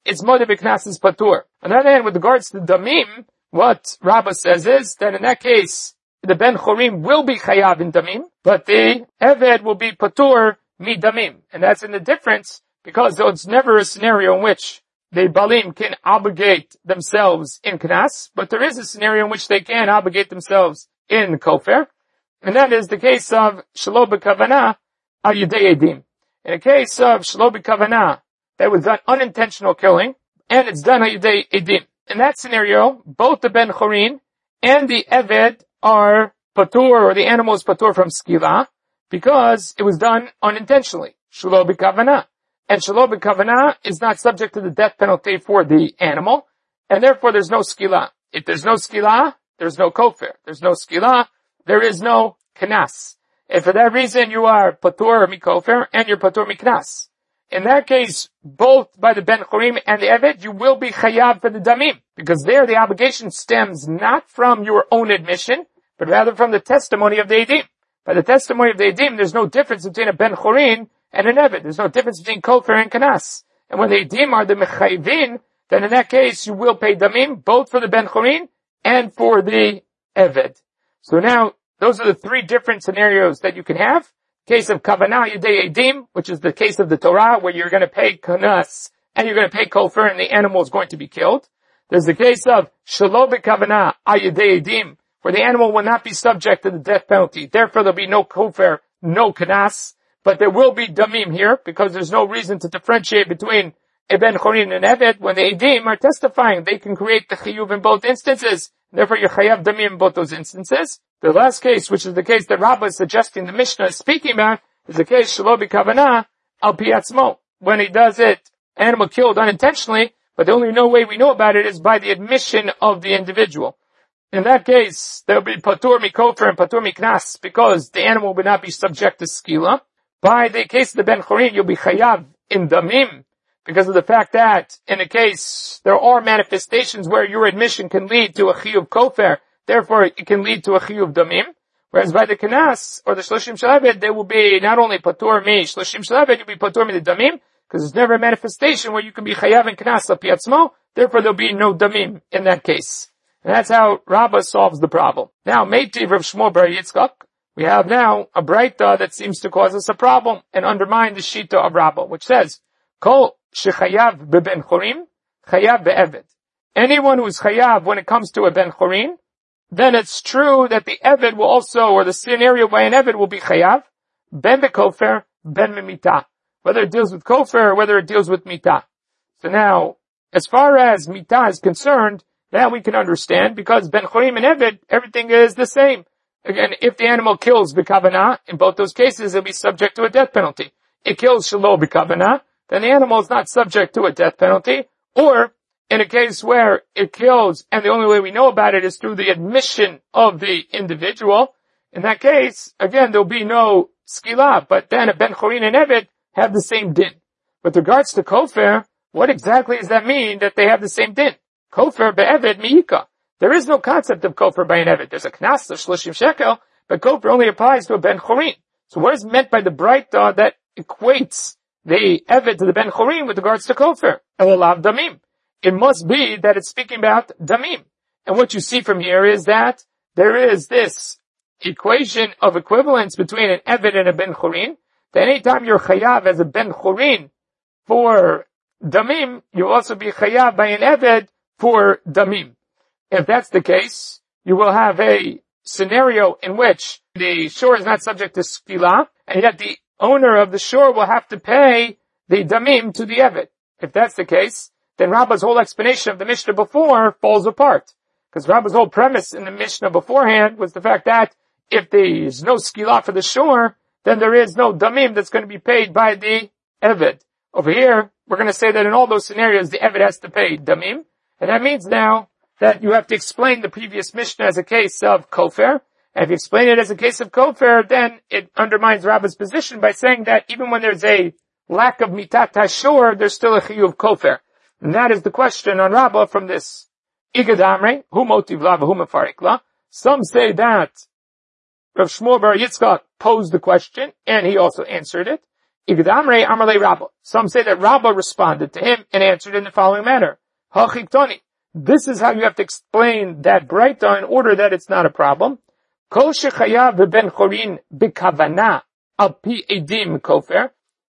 it's Modeh B'Knas is Patur. On the other hand, with regards to Damim, what Rabbah says is that in that case, the Ben Chorim will be Chayav in Damim, but the Eved will be Patur Mi Damim. And that's in the difference, because it's never a scenario in which the Balim can obligate themselves in Knas, but there is a scenario in which they can obligate themselves in Kofer. And that is the case of Shelo B'Kavanah Al Yedei Edim. In a case of Shelo B'Kavanah, that was done unintentional killing, and it's done Al Yedei Edim. In that scenario, both the Ben Chorin and the Eved are Patur, or the animal is Patur from Skila, because it was done unintentionally. Shelo B'Kavanah. And Shelo B'Kavanah is not subject to the death penalty for the animal, and therefore there's no Skila. If there's no Skila, there's no Kofer. There's no Skila, there is no Knas. And for that reason, you are Patur Mikofer and you're Patur Miknas. In that case, both by the Ben Chorim and the Eved, you will be Chayav for the Damim. Because there the obligation stems not from your own admission, but rather from the testimony of the Edim. By the testimony of the Edim, there's no difference between a Ben Chorin and an Eved. There's no difference between Kofer and Knas. And when the Edim are the Mechayvin, then in that case, you will pay Damim, both for the Ben Chorin and for the Eved. So now, those are the three different scenarios that you can have. Case of Kavanah Yedei Edim, which is the case of the Torah, where you're going to pay Knas and you're going to pay Kofer and the animal is going to be killed. There's the case of Shelo B'Kavanah Al Yedei Edim, where the animal will not be subject to the death penalty. Therefore, there'll be no Kofer, no Knas, but there will be Damim here, because there's no reason to differentiate between a Ben Chorin and Eved. When the Edim are testifying, they can create the Chiyuv in both instances. Therefore, you Chayav Damim in both those instances. The last case, which is the case that Rabbah is suggesting the Mishnah is speaking about, is the case Shelo B'Kavanah Al Pi Atzmo. When he does it, animal killed unintentionally, but the only way we know about it is by the admission of the individual. In that case, there will be Patur Mikofer and Patur Miknas, because the animal would not be subject to Skila. By the case of the Ben Chorin, you'll be Chayav in Damim, because of the fact that, in a case, there are manifestations where your admission can lead to a Chiyuv Kofer, therefore it can lead to a Chiyuv Damim. Whereas by the Knas, or the Shloshim Shalabed, there will be not only Patur Mi Shloshim Shalabed, you'll be Patur Mi the Damim, because there's never a manifestation where you can be Chayav and Knas Al Pi Atzmo, therefore there'll be no Damim in that case. And that's how Rabbah solves the problem. Now, Meitiv Rav Shmuel Bar Yitzchak, we have now a Braita that seems to cause us a problem and undermine the Shita of Rabbah, which says, Kol shechayav beben chorim, chayav be'eved. Anyone who is chayav when it comes to a ben chorin, then it's true that the eved will also, or the scenario by an eved will be chayav, ben bekofer, ben memita. Whether it deals with kofer or whether it deals with mita. So now, as far as mita is concerned, that we can understand, because ben chorim and eved, everything is the same. Again, if the animal kills b'kavanah, in both those cases, it'll be subject to a death penalty. It kills shelo b'kavanah, then the animal is not subject to a death penalty. Or, in a case where it kills, and the only way we know about it is through the admission of the individual, in that case, again, there'll be no skila, but then a ben chorin and eved have the same din. With regards to kofer, what exactly does that mean that they have the same din? Kofer be'eved mi'ika. There is no concept of kofer by an eved. There's a knas of shloshim shekel, but kofer only applies to a ben chorin. So what is meant by the Braita that equates the eved to the ben chorin with regards to kofer? Elalav damim. It must be that it's speaking about damim. And what you see from here is that there is this equation of equivalence between an eved and a ben chorin, that anytime you're chayav as a ben chorin for damim, you'll also be chayav by an eved for damim. If that's the case, you will have a scenario in which the shore is not subject to skila, and yet the owner of the shore will have to pay the damim to the eved. If that's the case, then Rabbah's whole explanation of the Mishnah before falls apart. Because Rabbah's whole premise in the Mishnah beforehand was the fact that if there's no skila for the shore, then there is no damim that's going to be paid by the eved. Over here, we're going to say that in all those scenarios, the eved has to pay damim, and that means now that you have to explain the previous Mishnah as a case of kofer. And if you explain it as a case of kofer, then it undermines Rabbah's position by saying that even when there's a lack of mitat hashor, there's still a chiyuv kofer. And that is the question on Rabbah from this. Igad Amrei, hu motiv la v'hu mefarik la. Some say that Rav Shmuel Bar Yitzchak posed the question, and he also answered it. Igdamrei Amarle Rabba. Some say that Rabba responded to him and answered in the following manner. Hachiktoni. This is how you have to explain that Braita in order that it's not a problem. Kol shechayav v'ben chorin b'kavana al pi edim kofer.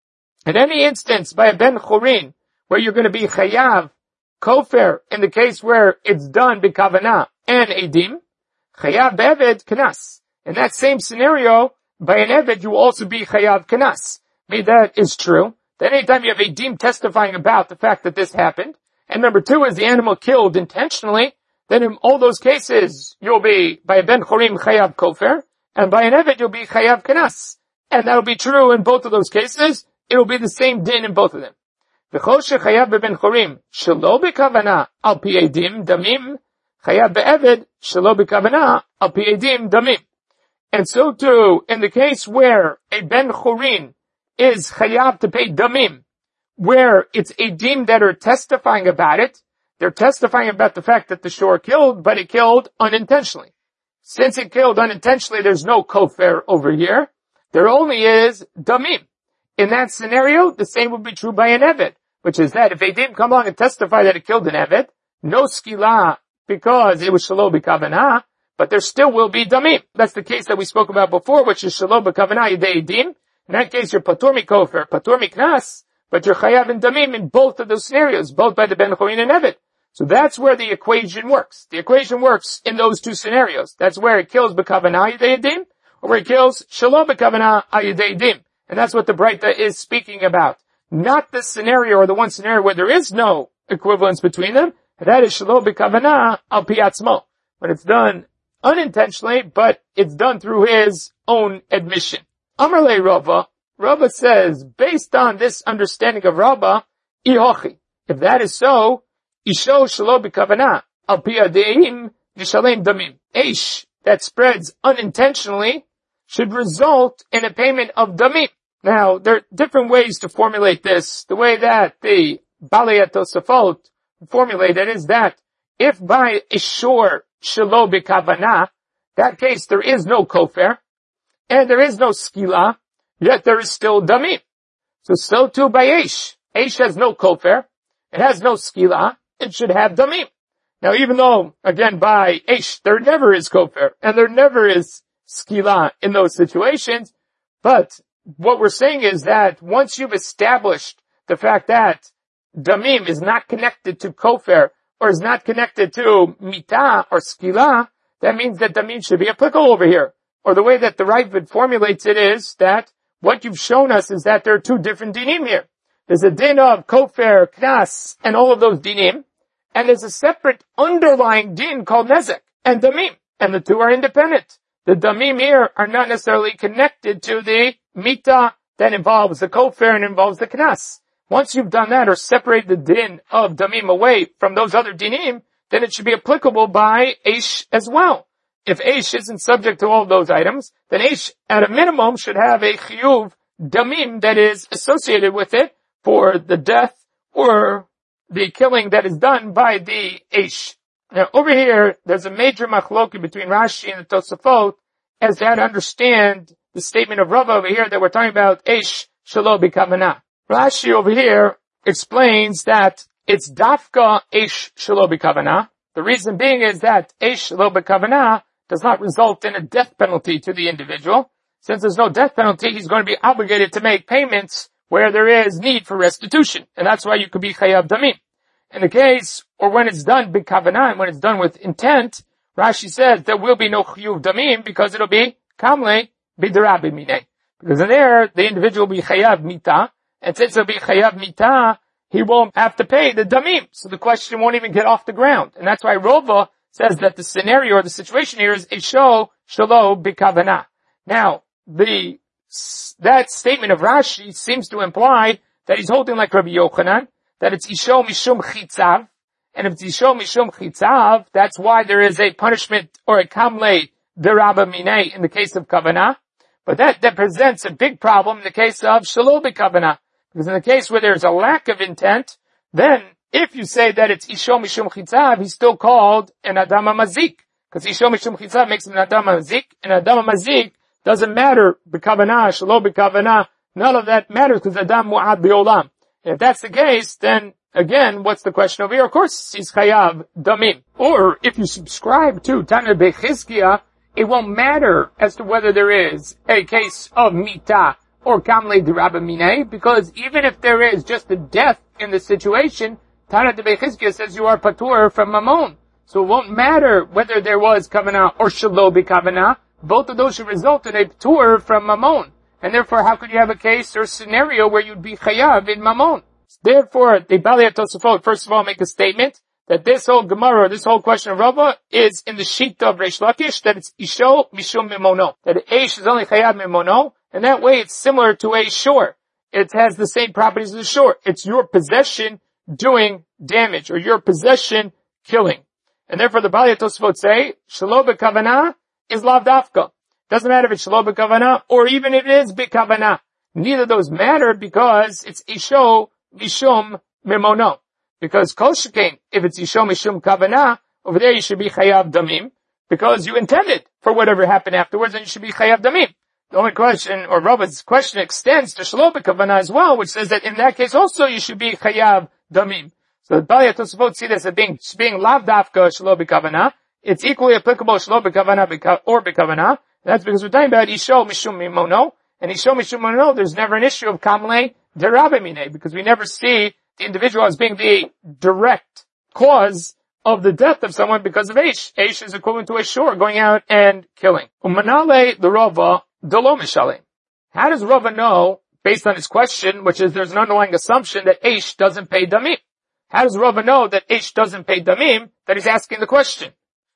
In any instance by a ben chorin where you're going to be chayav kofer in the case where it's done b'kavana and edim, chayav be'eved knas. In that same scenario, by an eved you will also be chayav knas. Maybe that is true. That anytime you have edim testifying about the fact that this happened, and number two is the animal killed intentionally, then in all those cases, you'll be, by a ben chorim chayav kofer, and by an eved you'll be chayav kanas. And that'll be true in both of those cases. It'll be the same din in both of them. V'chol shechayav ben chorim, shelo b'kavana al pi edim damim, chayav be'eved, shelo b'kavana al pi edim damim. And so too, in the case where a ben chorin is chayav to pay damim, where it's edim that are testifying about it, they're testifying about the fact that the shore killed, but it killed unintentionally. Since it killed unintentionally, there's no kofer over here. There only is damim. In that scenario, the same would be true by an eved, which is that if edim come along and testify that it killed an eved, no skila because it was shelo b'kavanah, but there still will be damim. That's the case that we spoke about before, which is shelo b'kavanah yidei edim. In that case, you're patur mikofer, patur miknas, but you're chayav and damim in both of those scenarios, both by the ben chorin and eved. So that's where the equation works. The equation works in those two scenarios. That's where it kills b'kavanah yidei edim, or where it kills shelo b'kavanah yidei edim. And that's what the Braita is speaking about. Not the scenario or the one scenario where there is no equivalence between them. That is shelo b'kavanah al pi atzmo. When it's done unintentionally, but it's done through his own admission. Amarle Rava, Rava says, based on this understanding of Rava, ihochi. If that is so, isho shelo b'kavanah al pi adeim nishalem damim. Eish that spreads unintentionally should result in a payment of damim. Now, there are different ways to formulate this. The way that the Balei Tosafot formulate it is that if by ishor shelo b'kavanah, that case there is no kofer, and there is no skila, yet there is still damim. So too by Eish. Eish has no kofer, it has no skila, it should have damim. Now even though, again, by Eish, there never is kofer, and there never is skila in those situations, but what we're saying is that once you've established the fact that damim is not connected to kofer, or is not connected to mitah or skila, that means that damim should be applicable over here. Or the way that the Ravid formulates it is that what you've shown us is that there are two different dinim here. There's a din of kofer, knas, and all of those dinim, and there's a separate underlying din called nezek and damim, and the two are independent. The damim here are not necessarily connected to the mita that involves the kofer and involves the knas. Once you've done that or separate the din of damim away from those other dinim, then it should be applicable by Eish as well. If Eish isn't subject to all those items, then Eish at a minimum should have a chiyuv damim that is associated with it for the death or the killing that is done by the Eish. Now over here, there's a major machloki between Rashi and the Tosafot as to how to understand the statement of Rava over here that we're talking about Eish shelo b'kavanah. Rashi over here explains that it's dafka Eish shelo b'kavanah. The reason being is that Eish shelo b'kavanah does not result in a death penalty to the individual. Since there's no death penalty, he's going to be obligated to make payments where there is need for restitution. And that's why you could be chayav damim. In the case, or when it's done b'kavanah, and when it's done with intent, Rashi says there will be no chiyuv damim because it'll be kamle b'derabi minei. Because in there, the individual will be chayav mita, and since it'll be chayav mita, he won't have to pay the damim. So the question won't even get off the ground. And that's why Rava says that the scenario or the situation here is isho shelo b'kavanah. Now, that statement of Rashi seems to imply that he's holding like Rabbi Yochanan, that it's isho mishum chitzav, and if it's isho mishum chitzav, that's why there is a punishment or a kamle derabba minei in the case of kavanah. But that presents a big problem in the case of shelo b'kavanah. Because in the case where there's a lack of intent, then if you say that it's isho mishum chitzav, he's still called an adam mazik. Because isho mishum chitzav makes him an adam mazik, and adam mazik doesn't matter b'kavanah, shelo b'kavanah, none of that matters because Adam Mu'ad B'olam. If that's the case, then again, what's the question over here? Of course, he's Chayav Damim. Or if you subscribe to Tana Bechizkiah, it won't matter as to whether there is a case of Mita or Kamle D'Rabba Minei, because even if there is just a death in the situation, Tana Bechizkiah says you are Patur from Mammon. So it won't matter whether there was Kavanah or Shelo B'Kavanah. Both of those should result in a Patur from Mammon. And therefore, how could you have a case or scenario where you'd be chayav in Mammon? Therefore, the Balei HaTosafot, first of all, make a statement that this whole Gemara, this whole question of Rava, is in the sheet of Reish Lakish, that it's Isho Mishum Mimono. That Eish is only chayav Mimono, and that way it's similar to a shore. It has the same properties as a shore. It's your possession doing damage, or your possession killing. And therefore, the Balei HaTosafot say, Shelo B'Kavanah is Lav Dafka. Doesn't matter if it's Shelo B'Kavanah or even if it is B'Kavanah. Neither of those matter because it's Isho Mishum Mimono. Because Kol Shekain, if it's Isho Mishum Kavanah, over there you should be Chayav Damim because you intended for whatever happened afterwards and you should be Chayav Damim. The only question, or Rava's question extends to Shelo B'Kavanah as well, which says that in that case also you should be Chayav Damim. So the Balei HaTosafot see this as being Lav Dafka Shelo B'Kavanah. It's equally applicable Shelo B'Kavanah or B'Kavanah. That's because we're talking about Isho Mishum Mimono, and Isho Mishum Mimono, there's never an issue of Kamle D'Rabba Minei, because we never see the individual as being the direct cause of the death of someone because of Eish. Eish is equivalent to a shore, going out and killing. Umanale the Rava Delo Mishalim. How does Rava know, based on his question, which is there's an underlying assumption that Eish doesn't pay Damim? How does Rava know that Eish doesn't pay Damim, that he's asking the question?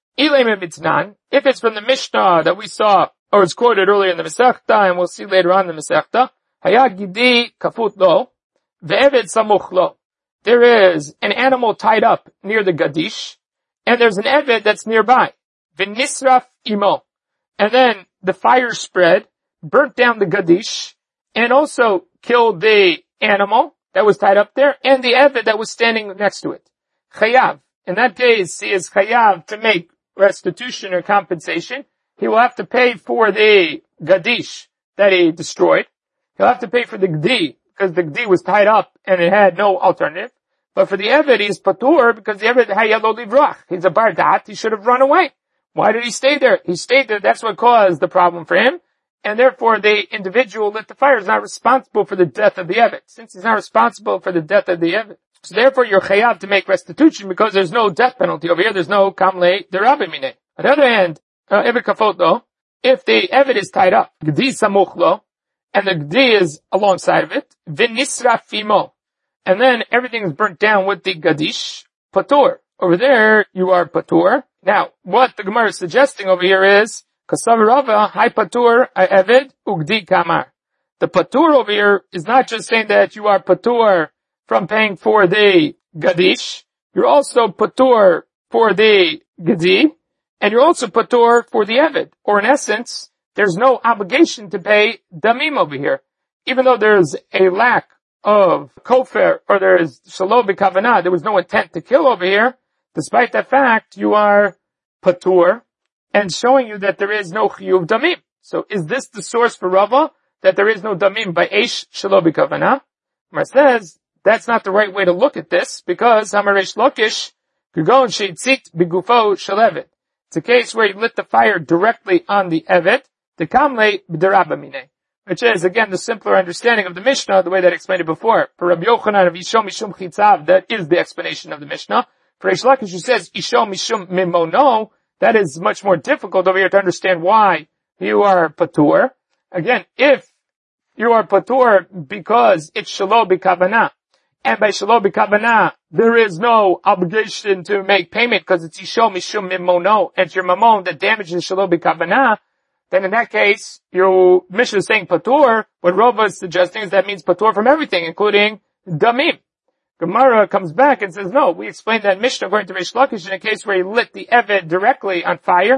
If it's from the Mishnah that we saw, or it's quoted earlier in the Masechta, and we'll see later on in the Masechta, Hayad Gidi Kafut Lo, Ve'eved Samuch Lo. There is an animal tied up near the Gadish, and there's an Eved that's nearby. V'nisraf Imo. And then the fire spread, burnt down the Gadish, and also killed the animal that was tied up there, and the Eved that was standing next to it. Chayav. In that case, he is Chayav to make restitution or compensation. He will have to pay for the Gadish that he destroyed. He'll have to pay for the Gdi, because the Gdi was tied up and it had no alternative. But for the Eved, he's Patur, because the Eved Hayalo Livrach. He's a Bardat, he should have run away. Why did he stay there? He stayed there, that's what caused the problem for him. And therefore the individual lit the fire is not responsible for the death of the Eved. Since he's not responsible for the death of the Eved, so therefore you're chayav to make restitution because there's no death penalty over here. There's no kamle d'Rabba minei. On the other hand, Eved kafot lo, if the Eved is tied up, gdi samuch lo, and the gdi is alongside of it, v'nisra fimo, and then everything is burnt down with the gadish, patur. Over there, you are patur. Now, what the Gemara is suggesting over here is, kasav rava, hai patur, Eved, ugdi kamar. The patur over here is not just saying that you are patur from paying for the Gadish, you're also patur for the Gadi, and you're also patur for the Eved. Or in essence, there's no obligation to pay Damim over here. Even though there's a lack of Kofer, or there is Shelo B'Kavanah, there was no intent to kill over here, despite that fact, you are patur, and showing you that there is no Chiyuv Damim. So is this the source for Rava, that there is no Damim by Eish Shelo B'Kavanah? Mar says, that's not the right way to look at this, because Hamaresh Lakish, Gugon Sheitzit B'Gufo Shalevet. It's a case where he lit the fire directly on the Evet, the Kamle B'Derabba Minei, which is, again, the simpler understanding of the Mishnah, the way that I explained it before. For Rabbi Yochanan of Isho Mishum Chitzav, that is the explanation of the Mishnah. For Reish Lakish, who says Isho Mishum Mimono, that is much more difficult over here to understand why you are Patur. Again, if you are Patur because it's Shelo B'Kavanah, and by Shelo B'Kavanah, there is no obligation to make payment because it's Isho Mishum Mimono, and it's your Mamon that damages Shelo B'Kavanah, then in that case, your Mishnah is saying Patur. What Rava is suggesting is that means Patur from everything, including Damim. Gemara comes back and says, no, we explained that Mishnah according to Reish Lakish in a case where he lit the Eved directly on fire,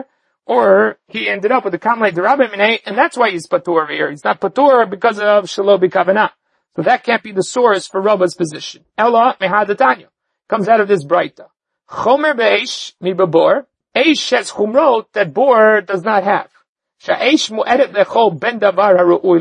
or he ended up with the Kamle D'Rabba Minei, and that's why he's Patur over here. He's not Patur because of Shelo B'Kavanah. So that can't be the source for Rava's position. Ella mehadatanya comes out of this Braita. Chomer be'esh mi babor. Eish has chumrot that bor does not have. Sha'esh mu'eret lechol ben davar haru'ula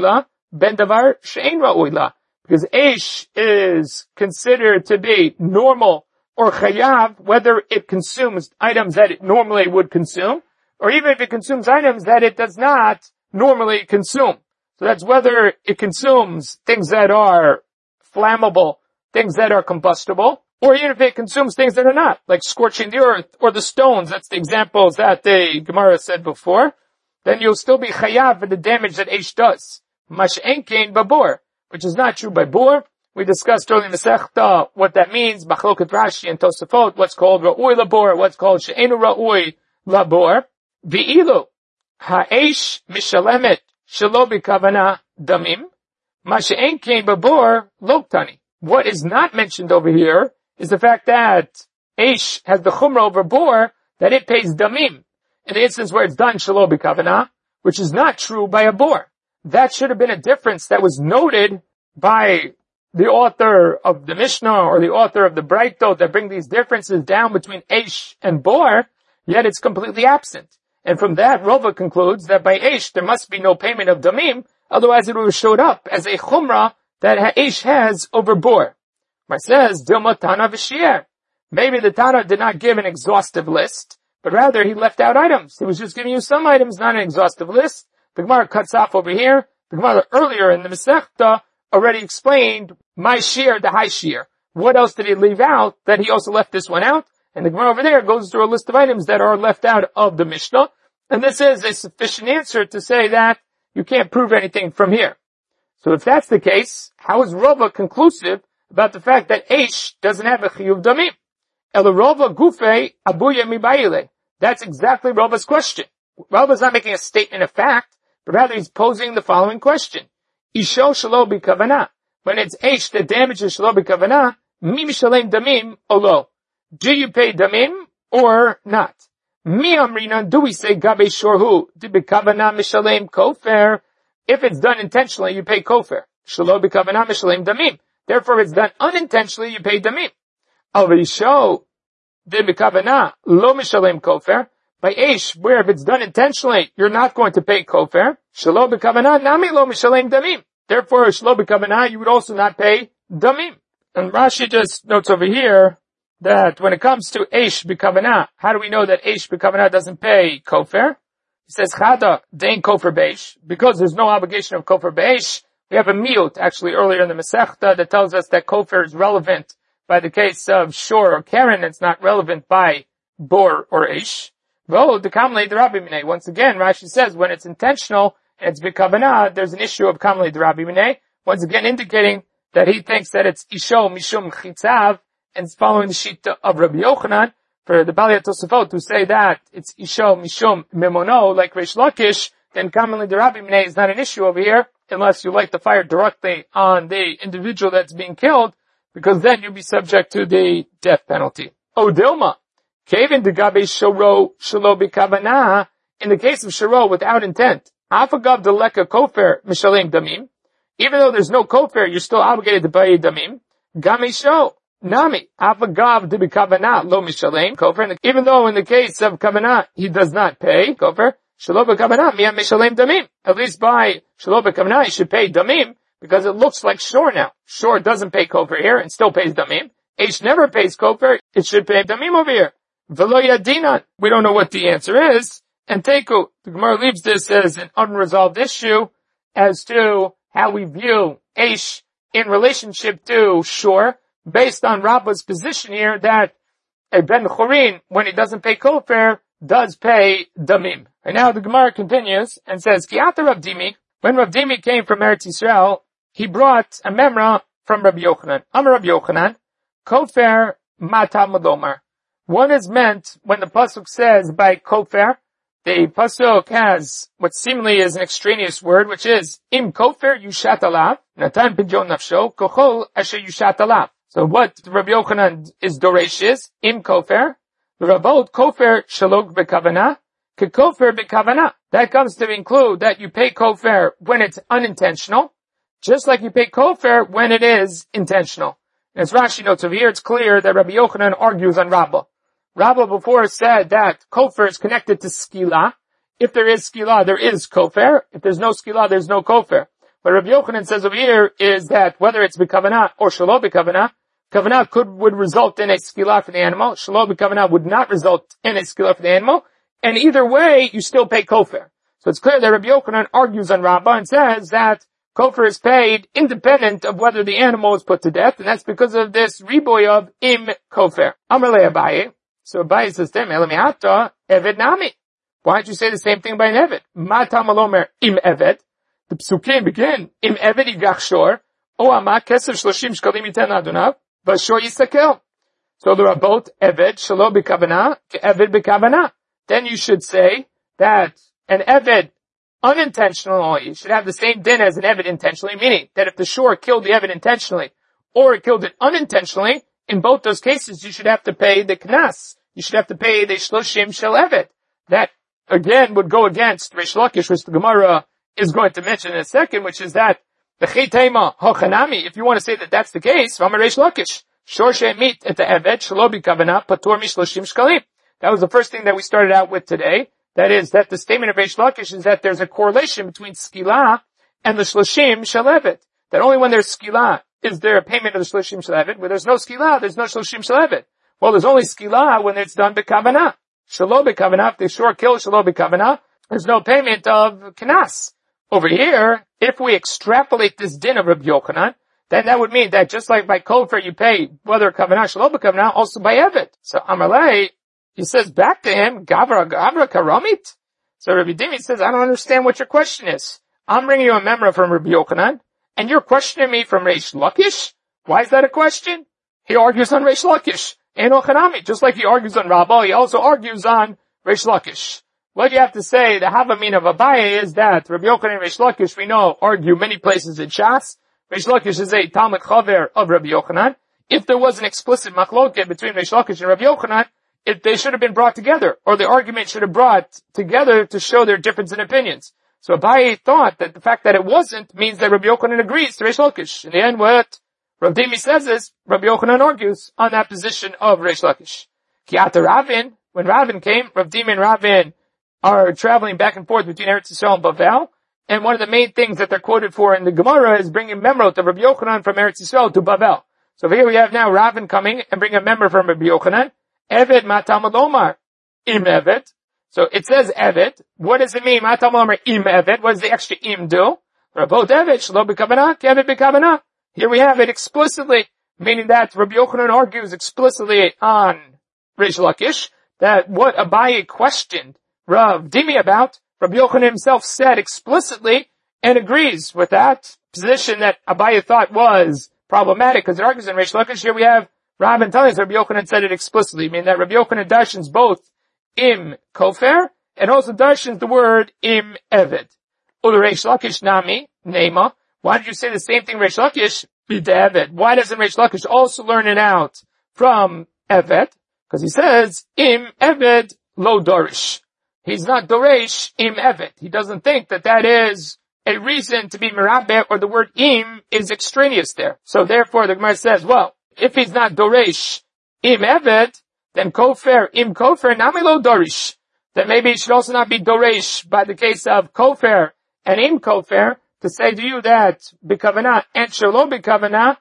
ben davar she'ein ra'ui la. Because eish is considered to be normal or chayav, whether it consumes items that it normally would consume, or even if it consumes items that it does not normally consume. So that's whether it consumes things that are flammable, things that are combustible, or even if it consumes things that are not, like scorching the earth or the stones. That's the examples that the Gemara said before. Then you'll still be chayav for the damage that eish does. Mash'en kein babor, which is not true by bor. We discussed earlier in Masechta what that means. Machloket Rashi and Tosafot, what's called ra'ui labor, what's called she'enu ra'ui labor. V'ilu ha'eish mishalemet shelo b'kavana damim. Mash'en kein babor loktani. What is not mentioned over here is the fact that eish has the chumrah over bor, that it pays damim. In the instance where it's done shelo b'kavana, which is not true by a bor. That should have been a difference that was noted by the author of the Mishnah or the author of the Braitot that bring these differences down between eish and bor, yet it's completely absent. And from that, Rava concludes that by eish there must be no payment of damim, otherwise it would have showed up as a chumrah that eish has over bor. It says, Dilma Tana v'shier. Maybe the Tana did not give an exhaustive list, but rather he left out items. He was just giving you some items, not an exhaustive list. The Gemara cuts off over here. The Gemara earlier in the Masechta already explained my shear, the high shear. What else did he leave out that he also left this one out? And the Gemara over there goes through a list of items that are left out of the Mishnah. And this is a sufficient answer to say that you can't prove anything from here. So if that's the case, how is Rava conclusive about the fact that eish doesn't have a chiyuv damim? El Rava gufe abuya mibayile. That's exactly Rava's question. Rava's not making a statement of fact, but rather he's posing the following question. Isho shelo b'kavana. When it's eish that damages shelo b'kavana, mi mishalem damim olo. Do you pay damim or not? Mi amrina, do we say gabe shorhu? Di b'kavana mishalem kofer? If it's done intentionally, you pay kofer. Shelo b'kavana mishalem damim. Therefore, if it's done unintentionally, you pay damim. Al v'isho di b'kavana lo mishalem kofer. By eish, where if it's done intentionally, you're not going to pay kofer. Shelo b'kavana nami lo mishalem damim. Therefore, shelo b'kavana, you would also not pay damim. And Rashi just notes over here that when it comes to eish b'kavana, how do we know that eish b'kavana doesn't pay kofer? He says, chada dein kofer beish. Because there's no obligation of kofer beish, we have a miut, actually earlier in the Masechta, that tells us that kofer is relevant by the case of shor or karen. It's not relevant by bor or eish. Well, the kamlei d'Rabbi Minei. Once again, Rashi says when it's intentional and it's b'kavanah, there's an issue of kamlei d'Rabbi Minei. Once again, indicating that he thinks that it's isho mishum chitzav, and it's following the shita of Rabbi Yochanan for the Balei Tosafot to say that it's isho mishum mimono like Reish Lakish. Then kamlei d'Rabbi Minei is not an issue over here unless you light the fire directly on the individual that's being killed, because then you'll be subject to the death penalty. Oh, Dilma. Kevin de gabe shoro shelo b'kavana, in the case of shoro without intent, afagav de leka kofer mishalem damim. Even though there's no kofer, you're still obligated to pay damim. Gami sho nami afagav de b'kavana lo mishalem kofer. Even though in the case of kavana he does not pay kofer, shelo b'kavana miyam mishalem damim. At least by shelo b'kavana he should pay damim, because it looks like shor now. Shor doesn't pay kofer here and still pays damim. Eish never pays kofer, it should pay damim over here. V'lo yadinan. We don't know what the answer is. And Teku, the Gemara leaves this as an unresolved issue as to how we view eish in relationship to shor, based on Rabba's position here that a ben chorin, when he doesn't pay kofer, does pay damim. And now the Gemara continues and says, Kiata Rav Dimi, when Rav Dimi came from Eretz Yisrael, he brought a memra from Rabbi Yochanan. Amar Rabbi Yochanan, kofer mata madomar. One is meant when the pasuk says by kofer, the pasuk has what seemingly is an extraneous word, which is im kofer yushat alav, natan pidyon nafsho, kochol asher yushat alav. So what Rabbi Yochanan is doresh is im kofer, the Rabot kofer shalok bekavana, ke kofer bekavana. That comes to include that you pay kofer when it's unintentional, just like you pay kofer when it is intentional. And as Rashi notes over here, it's clear that Rabbi Yochanan argues on Rabbah. Rabbah before said that kofer is connected to skila. If there is skila, there is kofer. If there's no skila, there's no kofer. But Rabbi Yochanan says over here is that whether it's b'kavanah or shelo b'kavanah, kavanah would result in a skila for the animal. Shelo b'kavanah would not result in a skila for the animal. And either way, you still pay kofar. So it's clear that Rabbi Yochanan argues on Rabbah and says that kofar is paid independent of whether the animal is put to death, and that's because of this riboy of im kofar. Amar le Abaye. So Abaye says to him, Elamihata eved nami. Why don't you say the same thing by an eved? Ma tamalomer im eved. The psukim begin im eved yigach shor o ama keser shloshim shkalim yiten adonav v'shor yisakel. So there are both eved shelo b'kavanah ke eved b'kavanah. Then you should say that an eved unintentionally should have the same din as an eved intentionally, meaning that if the shor killed the eved intentionally or it killed it unintentionally, in both those cases you should have to pay the knas. You should have to pay the shloshim shel eved. That again would go against Reish Lakish, which the Gemara is going to mention in a second, which is that the chitema hochanami. If you want to say that that's the case, from Reish Lakish, shor she'emit et eved shelo b'kavanah patur mishloshim shkalim. That was the first thing that we started out with today. That is that the statement of Reish Lakish is that there's a correlation between skila and the shloshim shel eved. That only when there's skila is there a payment of the shloshim shel eved. Where there's no skila, there's no shloshim shel eved. Well, there's only skila when it's done b'kavanah. Shelo b'kavanah, if the shor kills shelo b'kavanah, there's no payment of knas. Over here, if we extrapolate this din of Rabbi Yochanan, then that would mean that just like by kofar you pay whether kavanah shelo b'kavanah, also by eved. So Amalei, he says back to him, Gavra karamit. So Rabbi Dimi says, I don't understand what your question is. I'm bringing you a memra from Rabbi Yochanan, and you're questioning me from Reish Lakish? Why is that a question? He argues on Reish Lakish. And Ochanami, just like he argues on Rabbah, he also argues on Reish Lakish. What you have to say, the Havamin of Abaye is that Rabbi Yochanan and Reish Lakish, we know, argue many places in Shas. Reish Lakish is a Talmud Chaver of Rabbi Yochanan. If there was an explicit machloket between Reish Lakish and Rabbi Yochanan, they should have been brought together, or the argument should have brought together to show their difference in opinions. So Abaye thought that the fact that it wasn't means that Rabbi Yochanan agrees to Reish Lakish. In the end, what Rav Dimi says is, Rabbi Yochanan argues on that position of Reish Lakish. Kiata Ravin, when Ravin came, Rav Dimi and Ravin are traveling back and forth between Eretz Yisrael and Bavel, and one of the main things that they're quoted for in the Gemara is bringing memrot of Rabbi Yochanan from Eretz Yisrael to Bavel. So here we have now Ravin coming and bringing a member from Rabbi Yochanan. Eved matamad omar im eved. So it says eved. What does it mean? Matamad omar im eved. What does the extra im do? Rabot eved shelo b'kavanah eved b'kavanah. Here we have it explicitly, meaning that Rabbi Yochanan argues explicitly on Reish Lakish that what Abaye questioned Rav Dimi about, Rabbi Yochanan himself said explicitly and agrees with that position that Abaye thought was problematic because it argues in Reish Lakish. Here we have Ravin telling us Rabbi Yochanan said it explicitly, meaning that Rabbi Yochanan darshans both im kofar and also darshans the word im eved. Ul Reish Lakish nami, nema. Why did you say the same thing Reish Lakish? B'de eved. Why doesn't Reish Lakish also learn it out from eved? Because he says im eved lo dorish. He's not doresh im eved. He doesn't think that that is a reason to be merabeh, or the word im is extraneous there. So therefore the Gemara says, well, if he's not doresh im eved, then kofar im kofar nami lo dorish. Then maybe he should also not be doresh by the case of kofar and im kofar to say to you that b'kavanah and shelo b'kavanah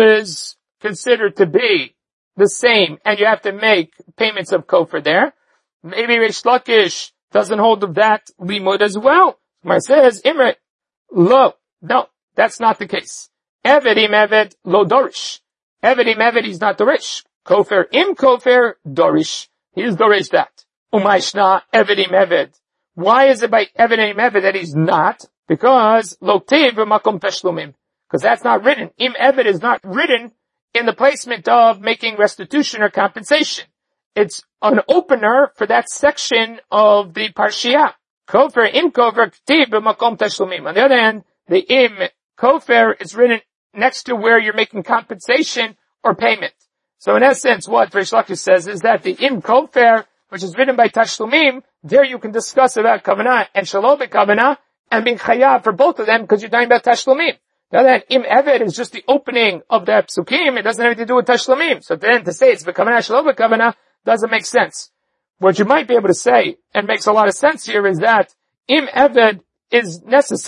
is considered to be the same, and you have to make payments of kofar there. Maybe Reish Lakish doesn't hold of that limud as well. Gemara says, Imre, lo, no, that's not the case. Eved im eved lo dorish. Eved im eved, he's not dorish. Kofar im kofar dorish. He is dorish that. Umayshna eved im eved. Why is it by eved im eved that he's not? Because lo tiv makom teshlumim. Because that's not written. Im eved is not written in the placement of making restitution or compensation. It's an opener for that section of the Parshiah. Kofar, im kofar, k'tiv b'makom teshlumim. On the other hand, the im kofar is written next to where you're making compensation or payment. So in essence, what Reish Lakish says is that the im kofar, which is written by tashlumim, there you can discuss about kavanah and shelo b'kavanah and being chayav for both of them because you're talking about tashlumim. Now that im eved is just the opening of that psukim, it doesn't have anything to do with tashlumim. So then to say it's b'kavanah, shelo b'kavanah, doesn't make sense. What you might be able to say, and makes a lot of sense here, is that im eved is necessary.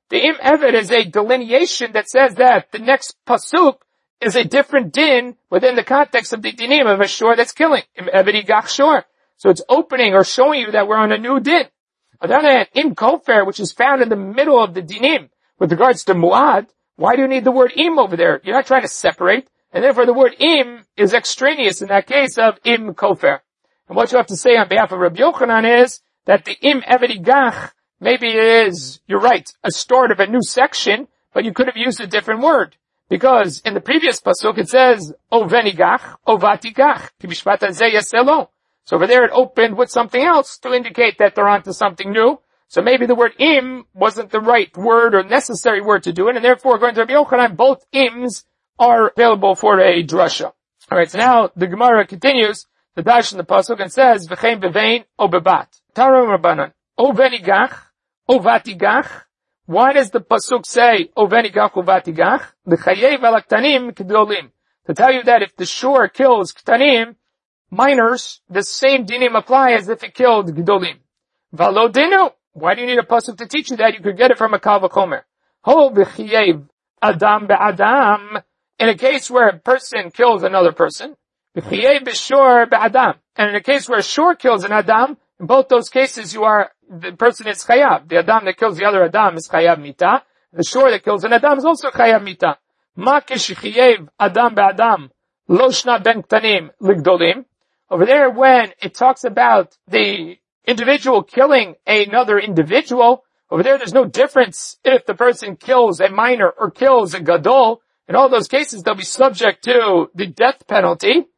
The im eved is a delineation that says that the next pasuk is a different din within the context of the dinim of a shor that's killing. Im eved igach shor. So it's opening or showing you that we're on a new din. On the other hand, im kofer, which is found in the middle of the dinim, with regards to muad, why do you need the word im over there? You're not trying to separate. And therefore the word im is extraneous in that case of im kofer. And what you have to say on behalf of Rabbi Yochanan is that the im eved igach, maybe it is, you're right, a start of a new section, but you could have used a different word. Because in the previous pasuk it says, ovenigach, ovatigach, kibishpat hazeh yaselo. So over there it opened with something else to indicate that they're onto something new. So maybe the word im wasn't the right word or necessary word to do it, and therefore according to Rabbi Yochanan, both ims are available for a drasha. Alright, so now the Gemara continues the dash in the pasuk and says, v'chein bevein o bebat. Tarum Rabbanan, o venigach, o vatigach. Why does the pasuk say, o venigach, o vatigach? L'chayev al ktanim k'gdolim. To tell you that if the shor kills ktanim, minors, the same dinim apply as if it killed gdolim. V'lo dinu. Why do you need a pasuk to teach you that? You could get it from a kal v'chomer. Ho v'chayev adam be'adam. In a case where a person kills another person, v'chayev b'shor be'adam. And in a case where a shor kills an adam, in both those cases the person is chayav. The adam that kills the other adam is chayav mita. The shor that kills an adam is also chayav mita. Ma keshichayev adam be'adam lo shna ben ktanim l'gdolim. Over there, when it talks about the individual killing another individual, over there's no difference if the person kills a minor or kills a gadol. In all those cases, they'll be subject to the death penalty.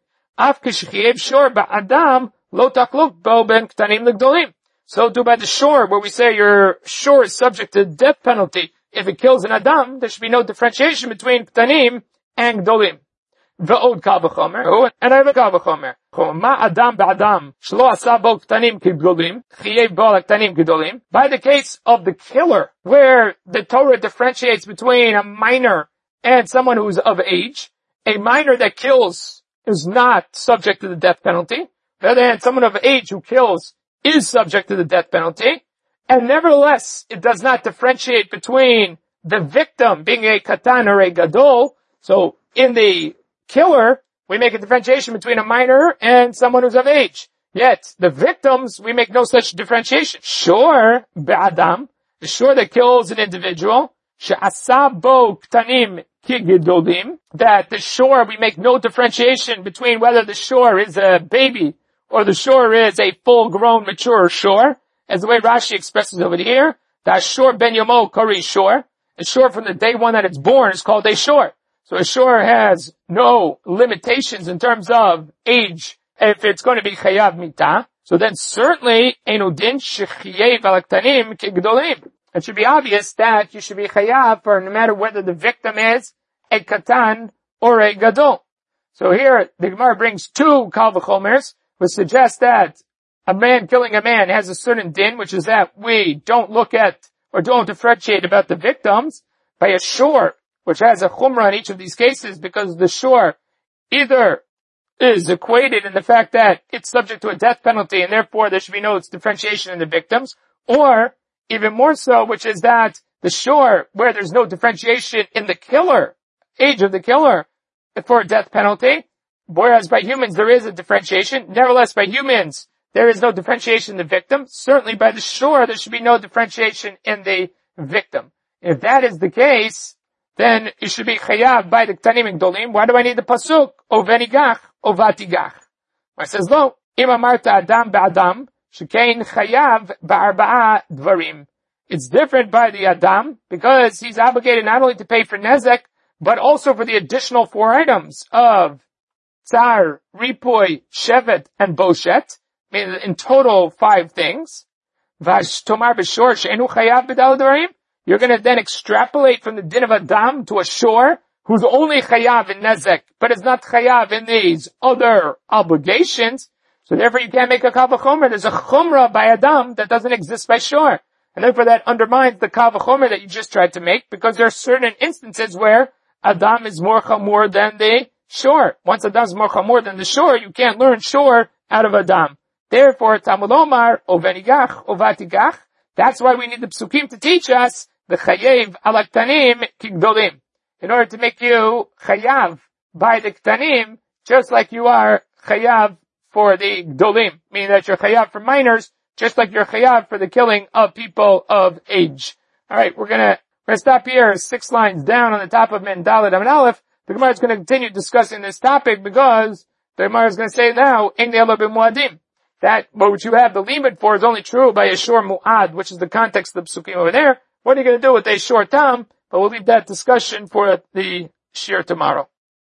So too by the shor, where we say your shor is subject to death penalty. If it kills an adam, there should be no differentiation between ktanim and gdolim. Ve'od kal v'chomer, and I have a kal v'chomer. Ma adam ba'adam, shlo asa bo ktanim k'gdolim, chiyev bo ktanim k'gdolim. By the case of the killer, where the Torah differentiates between a minor and someone who's of age, a minor that kills is not subject to the death penalty. On the other hand, someone of age who kills is subject to the death penalty. And nevertheless, it does not differentiate between the victim being a katan or a gadol. So in the killer, we make a differentiation between a minor and someone who's of age. Yet, the victims, we make no such differentiation. Sure, be'adam, the shor that kills an individual, she'asa bo ktanim ki gedolim, that the shor, we make no differentiation between whether the shor is a baby or the shor is a full-grown, mature shor, as the way Rashi expresses over here, that shor ben yomo kari shor, a shor from the day one that it's born is called a shor. So a shor has no limitations in terms of age if it's going to be chayav mita. So then certainly enu din shechiyev al ktanim k'gdolim. It should be obvious that you should be chayav for no matter whether the victim is a katan or a gadol. So here the Gemara brings two kal v'chomers, which suggests that a man killing a man has a certain din, which is that we don't look at or don't differentiate about the victims, by a shor, which has a chumrah in each of these cases, because the shor either is equated in the fact that it's subject to a death penalty and therefore there should be no differentiation in the victims, or even more so, which is that the shor, where there's no differentiation in the killer, age of the killer, for a death penalty, whereas by humans there is a differentiation. Nevertheless, by humans there is no differentiation in the victim. Certainly by the shor there should be no differentiation in the victim. If that is the case, then it should be chayav by the ktanim and gdolim. Why do I need the pasuk? O venigach, o vatigach. It says, lo, im amarta adam ba'adam, shekein chayav ba'arba'a dvarim. It's different by the adam, because he's obligated not only to pay for nezek, but also for the additional 4 items of tsar, ripoy, shevet, and boshet. In total 5 things. Vash tomar b'shor she'enu chayav b'dal dvarim. You're going to then extrapolate from the din of Adam to a shor who's only chayav in nezek, but is not chayav in these other obligations. So therefore you can't make a kal v'chomer. There's a chumrah by Adam that doesn't exist by shor. And therefore that undermines the kal v'chomer that you just tried to make, because there are certain instances where Adam is more chamor than the shor. Once Adam is more chamor than the shor, you can't learn shor out of Adam. Therefore, Talmud Omar, o venigach, o vatigach. That's why we need the psukim to teach us the chayev ala ktanim kigdolim. In order to make you chayav by the ktanim, just like you are chayav for the gdolim, meaning that you're chayav for minors, just like you're chayav for the killing of people of age. Alright, we're gonna stop here, 6 lines down on the top of Mem Daled Amud Aleph. The Gemara is going to continue discussing this topic because the Gemara is going to say now, that what you have the limit for is only true by a shor mu'ad, which is the context of the psukim over there. What are you going to do with a shor tam? But we'll leave that discussion for the shir tomorrow.